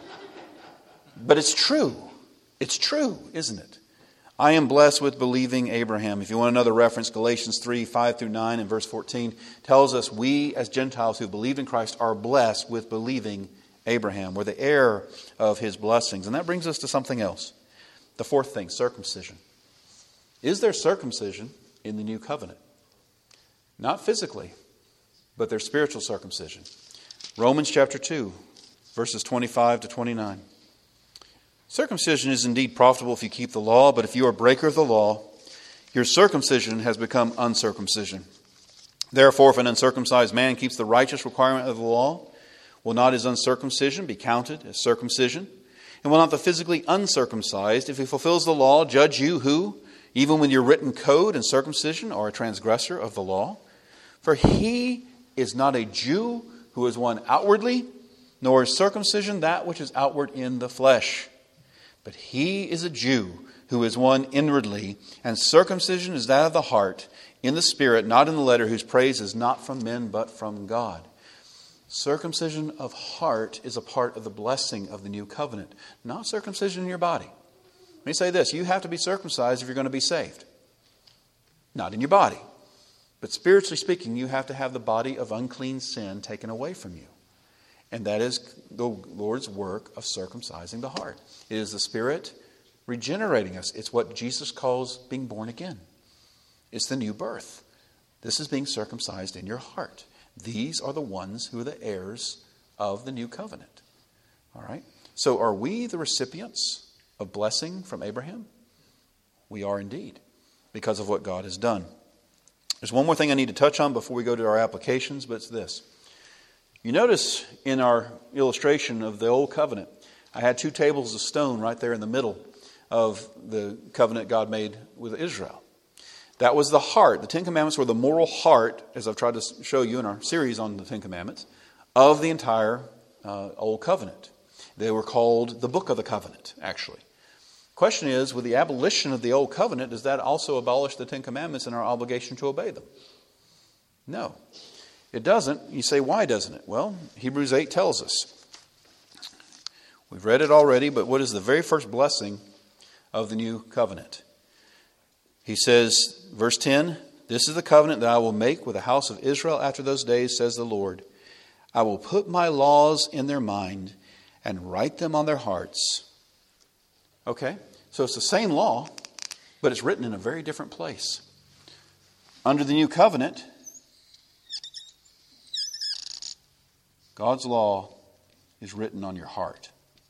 But it's true. It's true, isn't it? I am blessed with believing Abraham. If you want another reference, Galatians 3, 5 through 9 and verse 14 tells us we as Gentiles who believed in Christ are blessed with believing Abraham. We're the heir of his blessings. And that brings us to something else. The fourth thing, circumcision. Is there circumcision in the new covenant? Not physically. but there's spiritual circumcision. Romans chapter 2, verses 25 to 29. Circumcision is indeed profitable if you keep the law, but if you are a breaker of the law, your circumcision has become uncircumcision. Therefore, if an uncircumcised man keeps the righteous requirement of the law, will not his uncircumcision be counted as circumcision? And will not the physically uncircumcised, if he fulfills the law, judge you who, even with your written code and circumcision, are a transgressor of the law? For he is not a Jew who is one outwardly, nor is circumcision that which is outward in the flesh. But he is a Jew who is one inwardly, and circumcision is that of the heart, in the spirit, not in the letter, whose praise is not from men but from God. Circumcision of heart is a part of the blessing of the new covenant, not circumcision in your body. Let me say this, you have to be circumcised if you're going to be saved. Not in your body. But spiritually speaking, you have to have the body of unclean sin taken away from you. And that is the Lord's work of circumcising the heart. It is the Spirit regenerating us. It's what Jesus calls being born again. It's the new birth. This is being circumcised in your heart. These are the ones who are the heirs of the new covenant. All right? So are we the recipients of blessing from Abraham? We are indeed, because of what God has done. There's one more thing I need to touch on before we go to our applications, but it's this. You notice in our illustration of the Old Covenant, I had 2 tables of stone right there in the middle of the covenant God made with Israel. That was the heart. The 10 Commandments were the moral heart, as I've tried to show you in our series on the 10 Commandments, of the entire Old Covenant. They were called the Book of the Covenant, actually. Question is, with the abolition of the Old Covenant, does that also abolish the 10 Commandments and our obligation to obey them? No, it doesn't. You say, why doesn't it? Well, Hebrews 8 tells us. We've read it already, but what is the very first blessing of the new covenant? He says, verse 10, "This is the covenant that I will make with the house of Israel after those days, says the Lord. I will put my laws in their mind and write them on their hearts." Okay, so it's the same law, but it's written in a very different place. Under the new covenant, God's law is written on your heart.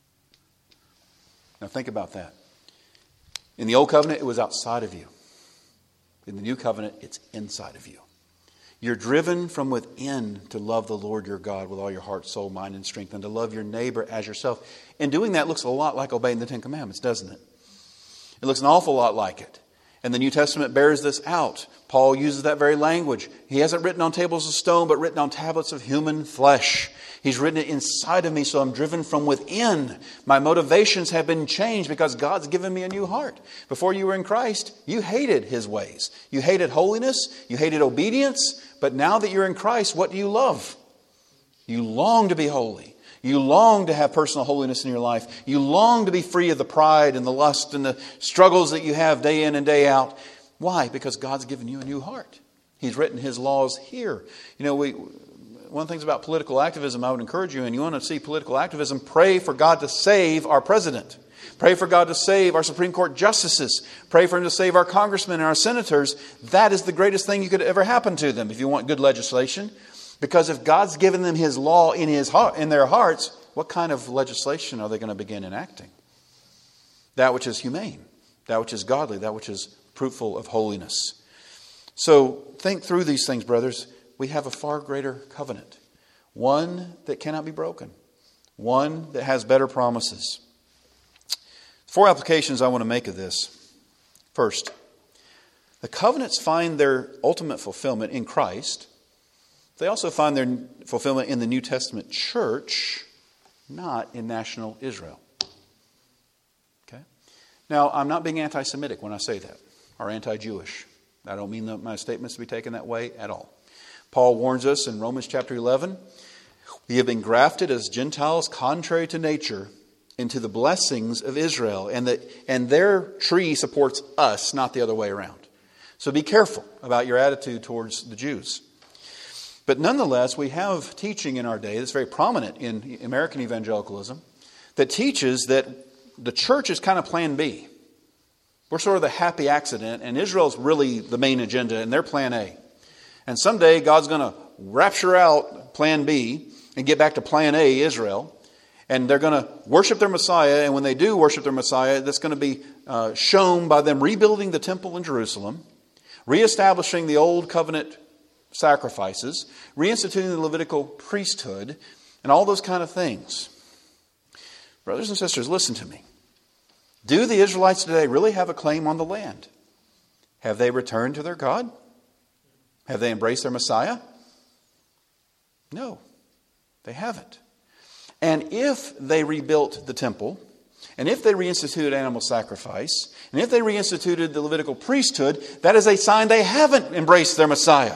Now think about that. In the Old Covenant, it was outside of you. In the New Covenant, it's inside of you. You're driven from within to love the Lord your God with all your heart, soul, mind, and strength, and to love your neighbor as yourself. And doing that looks a lot like obeying the 10 Commandments, doesn't it? It looks an awful lot like it. And the New Testament bears this out. Paul uses that very language. He hasn't written on tables of stone, but written on tablets of human flesh. He's written it inside of me, so I'm driven from within. My motivations have been changed because God's given me a new heart. Before you were in Christ, you hated His ways. You hated holiness. You hated obedience. But now that you're in Christ, what do you love? You long to be holy. You long to have personal holiness in your life. You long to be free of the pride and the lust and the struggles that you have day in and day out. Why? Because God's given you a new heart. He's written His laws here. You know, one of the things about political activism I would encourage you, and you want to see political activism, pray for God to save our president. Pray for God to save our Supreme Court justices. Pray for Him to save our congressmen and our senators. That is the greatest thing you could ever happen to them if you want good legislation. Because if God's given them His law in their hearts, what kind of legislation are they going to begin enacting? That which is humane, that which is godly, that which is fruitful of holiness. So think through these things, brothers. We have a far greater covenant. One that cannot be broken. One that has better promises. 4 applications I want to make of this. First, the covenants find their ultimate fulfillment in Christ. They also find their fulfillment in the New Testament church, not in national Israel. Okay? Now, I'm not being anti-Semitic when I say that, or anti-Jewish. I don't mean my statements to be taken that way at all. Paul warns us in Romans chapter 11, we have been grafted as Gentiles contrary to nature into the blessings of Israel, and their tree supports us, not the other way around. So be careful about your attitude towards the Jews. But nonetheless, we have teaching in our day that's very prominent in American evangelicalism that teaches that the church is kind of plan B. We're sort of the happy accident, and Israel's really the main agenda, and they're plan A. And someday God's going to rapture out plan B and get back to plan A, Israel. And they're going to worship their Messiah. And when they do worship their Messiah, that's going to be shown by them rebuilding the temple in Jerusalem, reestablishing the old covenant sacrifices, reinstituting the Levitical priesthood, and all those kind of things. Brothers and sisters, listen to me. Do the Israelites today really have a claim on the land? Have they returned to their God? Have they embraced their Messiah? No, they haven't. And if they rebuilt the temple, and if they reinstituted animal sacrifice, and if they reinstituted the Levitical priesthood, that is a sign they haven't embraced their Messiah.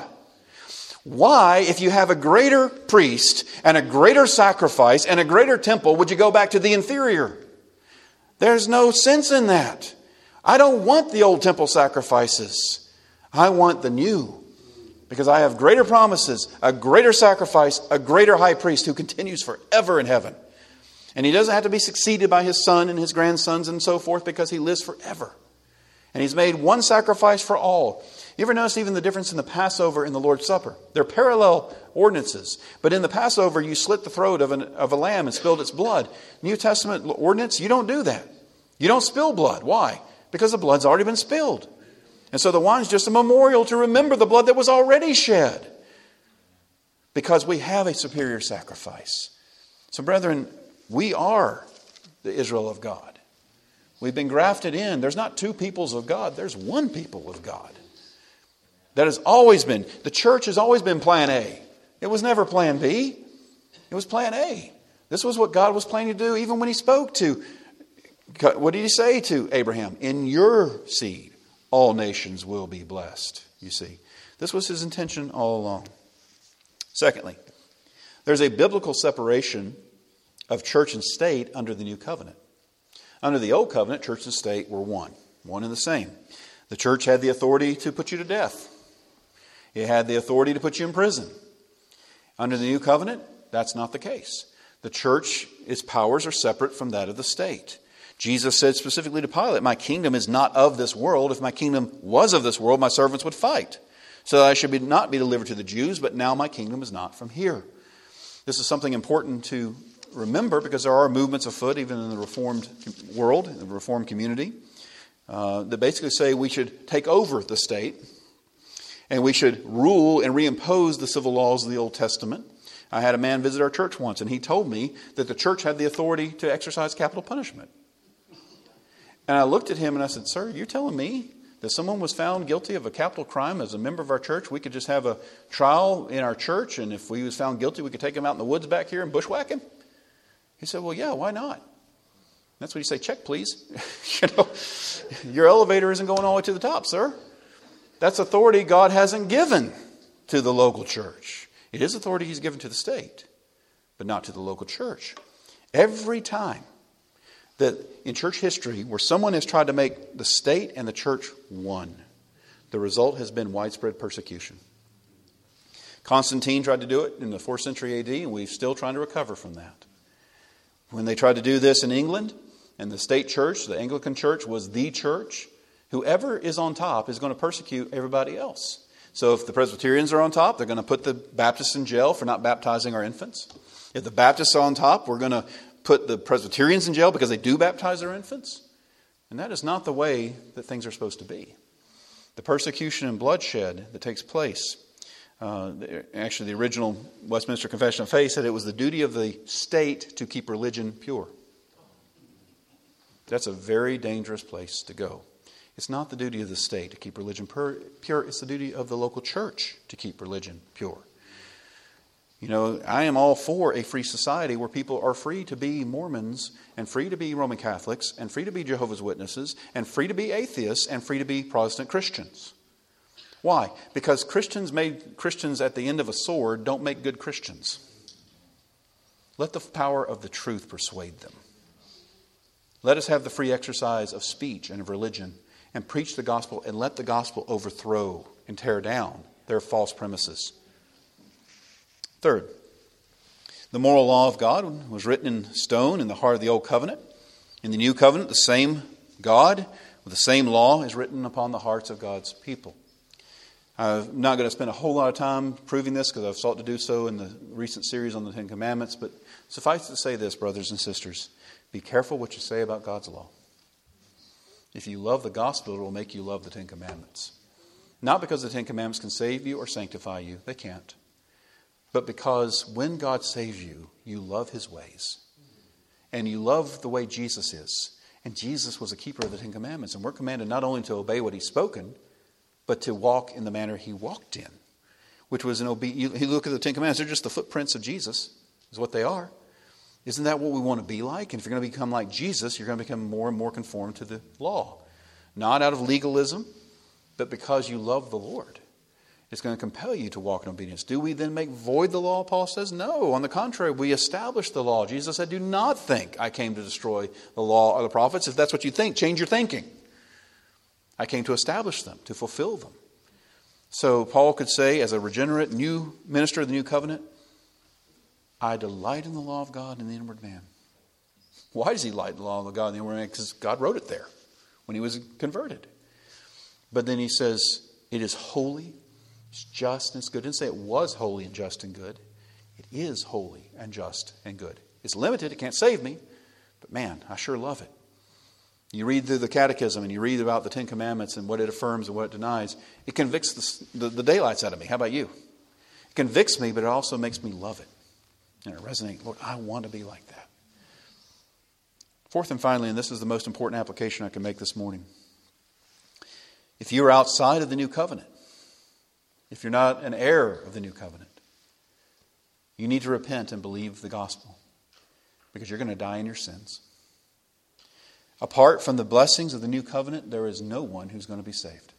Why, if you have a greater priest and a greater sacrifice and a greater temple, would you go back to the inferior? There's no sense in that. I don't want the old temple sacrifices. I want the new. Because I have greater promises, a greater sacrifice, a greater high priest who continues forever in heaven. And he doesn't have to be succeeded by his son and his grandsons and so forth because he lives forever. And he's made one sacrifice for all. You ever notice even the difference in the Passover and the Lord's Supper? They're parallel ordinances. But in the Passover, you slit the throat of a lamb and spilled its blood. New Testament ordinance, you don't do that. You don't spill blood. Why? Because the blood's already been spilled. And so the wine's just a memorial to remember the blood that was already shed. Because we have a superior sacrifice. So brethren, we are the Israel of God. We've been grafted in. There's not two peoples of God. There's one people of God. That has always been. The church has always been plan A. It was never plan B. It was plan A. This was what God was planning to do even when he spoke to, what did he say to Abraham? In your seed, all nations will be blessed. You see, this was his intention all along. Secondly, there's a biblical separation of church and state under the new covenant. Under the old covenant, church and state were one and the same. The church had the authority to put you to death. It had the authority to put you in prison. Under the new covenant, that's not the case. The church, its powers are separate from that of the state. Jesus said specifically to Pilate, my kingdom is not of this world. If my kingdom was of this world, my servants would fight. So that I should not be delivered to the Jews, but now my kingdom is not from here. This is something important to remember because there are movements afoot, even in the Reformed world, in the Reformed community, that basically say we should take over the state and we should rule and reimpose the civil laws of the Old Testament. I had a man visit our church once, and he told me that the church had the authority to exercise capital punishment. And I looked at him and I said, sir, you're telling me that someone was found guilty of a capital crime as a member of our church, we could just have a trial in our church, and if we was found guilty, we could take him out in the woods back here and bushwhack him? He said, well, yeah, why not? That's what you say, check, please. Your elevator isn't going all the way to the top, sir. That's authority God hasn't given to the local church. It is authority he's given to the state, but not to the local church. Every time that in church history where someone has tried to make the state and the church one, the result has been widespread persecution. Constantine tried to do it in the 4th century AD, and we're still trying to recover from that. When they tried to do this in England, and the state church, the Anglican church, was the church, whoever is on top is going to persecute everybody else. So if the Presbyterians are on top, they're going to put the Baptists in jail for not baptizing our infants. If the Baptists are on top, we're going to put the Presbyterians in jail because they do baptize their infants. And that is not the way that things are supposed to be. The persecution and bloodshed that takes place. Actually, the original Westminster Confession of Faith said it was the duty of the state to keep religion pure. That's a very dangerous place to go. It's not the duty of the state to keep religion pure. It's the duty of the local church to keep religion pure. You know, I am all for a free society where people are free to be Mormons and free to be Roman Catholics and free to be Jehovah's Witnesses and free to be atheists and free to be Protestant Christians. Why? Because Christians made Christians at the end of a sword don't make good Christians. Let the power of the truth persuade them. Let us have the free exercise of speech and of religion and preach the gospel and let the gospel overthrow and tear down their false premises. Third, the moral law of God was written in stone in the heart of the Old Covenant. In the New Covenant, the same God with the same law is written upon the hearts of God's people. I'm not going to spend a whole lot of time proving this because I've sought to do so in the recent series on the Ten Commandments. But suffice to say this, brothers and sisters, be careful what you say about God's law. If you love the gospel, it will make you love the Ten Commandments. Not because the Ten Commandments can save you or sanctify you. They can't. But because when God saves you, you love His ways. And you love the way Jesus is. And Jesus was a keeper of the Ten Commandments. And we're commanded not only to obey what He's spoken, but to walk in the manner He walked in. Which was an obedience. You look at the Ten Commandments, they're just the footprints of Jesus, is what they are. Isn't that what we want to be like? And if you're going to become like Jesus, you're going to become more and more conformed to the law. Not out of legalism, but because you love the Lord. It's going to compel you to walk in obedience. Do we then make void the law, Paul says? No. On the contrary, we establish the law. Jesus said, do not think I came to destroy the law or the prophets. If that's what you think, change your thinking. I came to establish them, to fulfill them. So Paul could say, as a regenerate new minister of the new covenant, I delight in the law of God in the inward man. Why does he delight in the law of God in the inward man? Because God wrote it there when he was converted. But then he says, it is holy, it's just, and it's good. He didn't say it was holy and just and good. It is holy and just and good. It's limited, it can't save me, but man, I sure love it. You read through the Catechism and you read about the Ten Commandments and what it affirms and what it denies. It convicts the daylights out of me. How about you? It convicts me, but it also makes me love it. And it resonates. Lord, I want to be like that. Fourth and finally, and this is the most important application I can make this morning. If you're outside of the new covenant, if you're not an heir of the new covenant, you need to repent and believe the gospel because you're going to die in your sins. Apart from the blessings of the new covenant, there is no one who's going to be saved.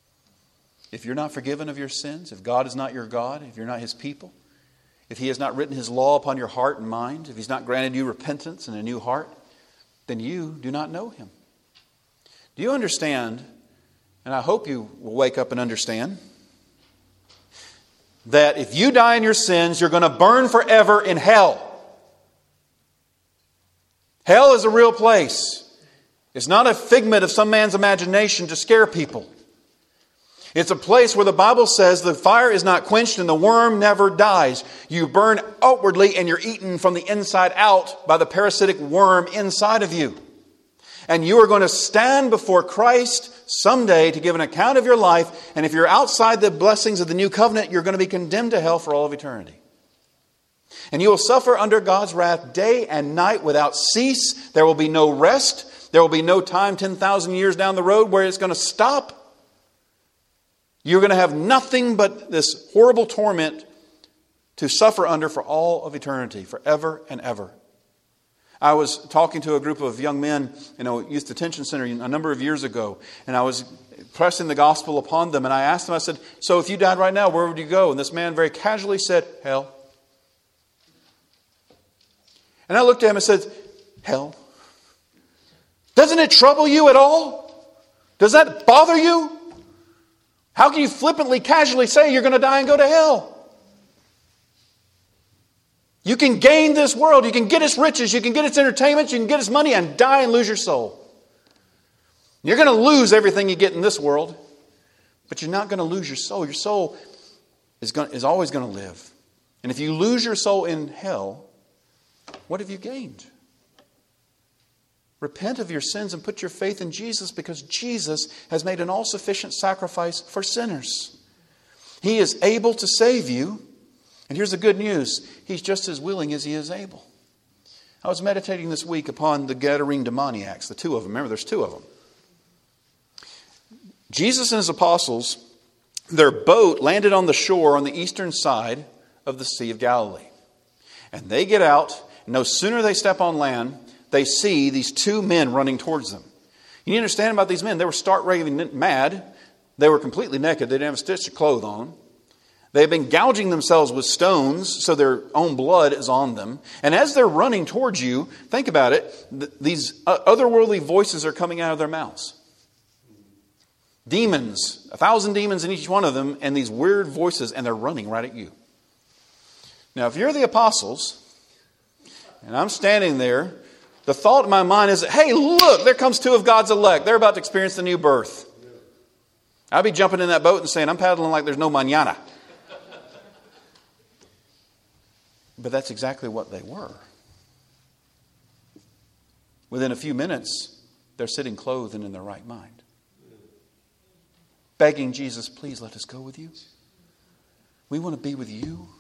If you're not forgiven of your sins, if God is not your God, if you're not His people, if He has not written His law upon your heart and mind, if He's not granted you repentance and a new heart, then you do not know Him. Do you understand, and I hope you will wake up and understand, that if you die in your sins, you're going to burn forever in hell. Hell is a real place. It's not a figment of some man's imagination to scare people. It's a place where the Bible says the fire is not quenched and the worm never dies. You burn outwardly and you're eaten from the inside out by the parasitic worm inside of you. And you are going to stand before Christ someday to give an account of your life. And if you're outside the blessings of the new covenant, you're going to be condemned to hell for all of eternity. And you will suffer under God's wrath day and night without cease. There will be no rest. There will be no time 10,000 years down the road where it's going to stop. You're going to have nothing but this horrible torment to suffer under for all of eternity, forever and ever. I was talking to a group of young men in a youth detention center a number of years ago, and I was pressing the gospel upon them, and I asked them, I said, so if you died right now, where would you go? And this man very casually said, hell. And I looked at him and said, hell? Doesn't it trouble you at all? Does that bother you? How can you flippantly, casually say you're going to die and go to hell? You can gain this world. You can get its riches. You can get its entertainment. You can get its money and die and lose your soul. You're going to lose everything you get in this world, but you're not going to lose your soul. Your soul is always going to live. And if you lose your soul in hell, what have you gained? Repent of your sins and put your faith in Jesus because Jesus has made an all-sufficient sacrifice for sinners. He is able to save you. And here's the good news. He's just as willing as He is able. I was meditating this week upon the Gadarene demoniacs, the two of them. Remember, there's two of them. Jesus and His apostles, their boat landed on the shore on the eastern side of the Sea of Galilee. And they get out, and no sooner they step on land, they see these two men running towards them. You need to understand about these men. They were stark raving mad. They were completely naked. They didn't have a stitch of clothes on. They have been gouging themselves with stones, so their own blood is on them. And as they're running towards you, think about it, these otherworldly voices are coming out of their mouths. Demons, 1,000 demons in each one of them, and these weird voices, and they're running right at you. Now, if you're the apostles, and I'm standing there, the thought in my mind is, hey, look, there comes two of God's elect. They're about to experience the new birth. I'd be jumping in that boat and saying, I'm paddling like there's no mañana. But that's exactly what they were. Within a few minutes, they're sitting clothed and in their right mind, begging Jesus, please let us go with you. We want to be with you.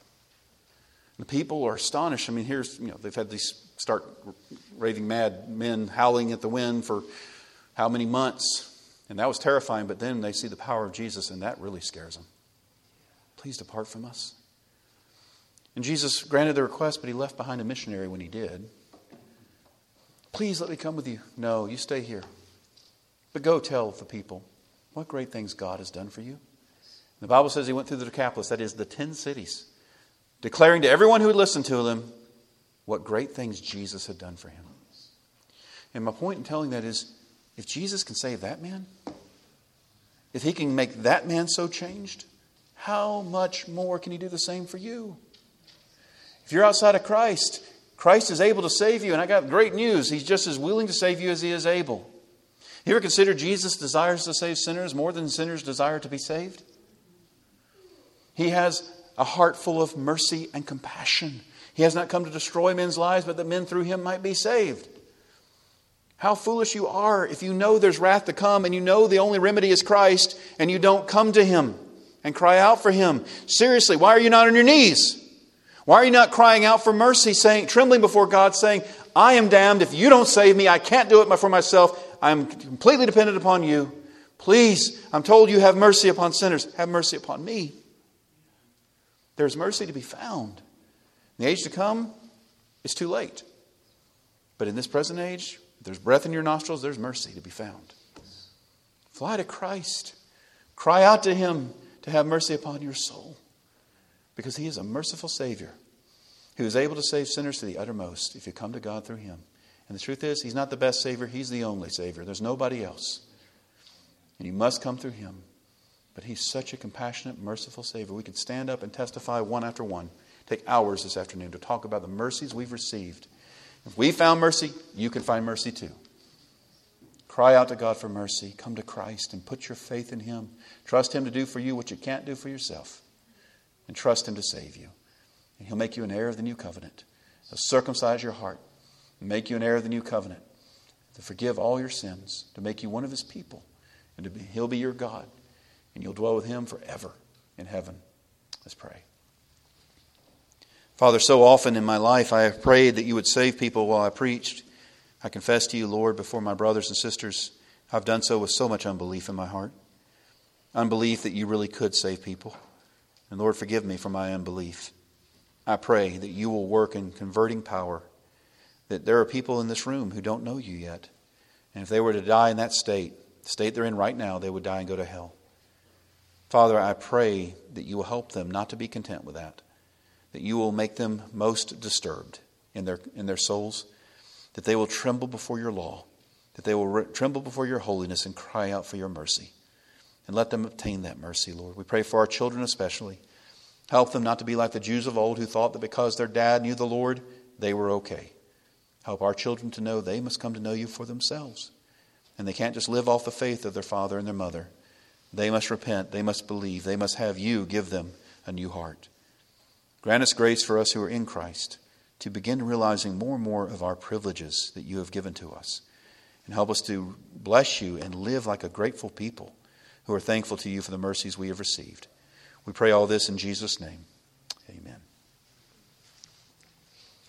The people are astonished. I mean, they've had these start raving mad men howling at the wind for how many months? And that was terrifying, but then they see the power of Jesus, and that really scares them. Please depart from us. And Jesus granted their request, but he left behind a missionary when he did. Please let me come with you. No, you stay here. But go tell the people what great things God has done for you. The Bible says he went through the Decapolis, that is the 10 cities, declaring to everyone who would listen to him what great things Jesus had done for him. And my point in telling that is, if Jesus can save that man, if he can make that man so changed, how much more can he do the same for you? If you're outside of Christ, Christ is able to save you. And I got great news. He's just as willing to save you as he is able. You ever consider Jesus desires to save sinners more than sinners desire to be saved? He has a heart full of mercy and compassion. He has not come to destroy men's lives, but that men through him might be saved. How foolish you are if you know there's wrath to come and you know the only remedy is Christ and you don't come to him and cry out for him. Seriously, why are you not on your knees? Why are you not crying out for mercy, trembling before God, saying, I am damned. If you don't save me, I can't do it for myself. I'm completely dependent upon you. Please, I'm told you have mercy upon sinners. Have mercy upon me. There's mercy to be found. In the age to come, it's too late. But in this present age, if there's breath in your nostrils, there's mercy to be found. Fly to Christ. Cry out to him to have mercy upon your soul. Because he is a merciful Savior who is able to save sinners to the uttermost if you come to God through him. And the truth is, he's not the best Savior. He's the only Savior. There's nobody else. And you must come through him. But he's such a compassionate, merciful Savior. We could stand up and testify one after one. Take hours this afternoon to talk about the mercies we've received. If we found mercy, you can find mercy too. Cry out to God for mercy. Come to Christ and put your faith in him. Trust him to do for you what you can't do for yourself. And trust him to save you. And he'll make you an heir of the new covenant. He'll circumcise your heart. And make you an heir of the new covenant. To forgive all your sins. To make you one of his people. And he'll be your God. And you'll dwell with him forever in heaven. Let's pray. Father, so often in my life I have prayed that you would save people while I preached. I confess to you, Lord, before my brothers and sisters, I've done so with so much unbelief in my heart. Unbelief that you really could save people. And Lord, forgive me for my unbelief. I pray that you will work in converting power. That there are people in this room who don't know you yet. And if they were to die in that state, the state they're in right now, they would die and go to hell. Father, I pray that you will help them not to be content with that. That you will make them most disturbed in their souls. That they will tremble before your law. That they will tremble before your holiness and cry out for your mercy. And let them obtain that mercy, Lord. We pray for our children especially. Help them not to be like the Jews of old who thought that because their dad knew the Lord, they were okay. Help our children to know they must come to know you for themselves. And they can't just live off the faith of their father and their mother. They must repent. They must believe. They must have you give them a new heart. Grant us grace for us who are in Christ to begin realizing more and more of our privileges that you have given to us. And help us to bless you and live like a grateful people who are thankful to you for the mercies we have received. We pray all this in Jesus' name.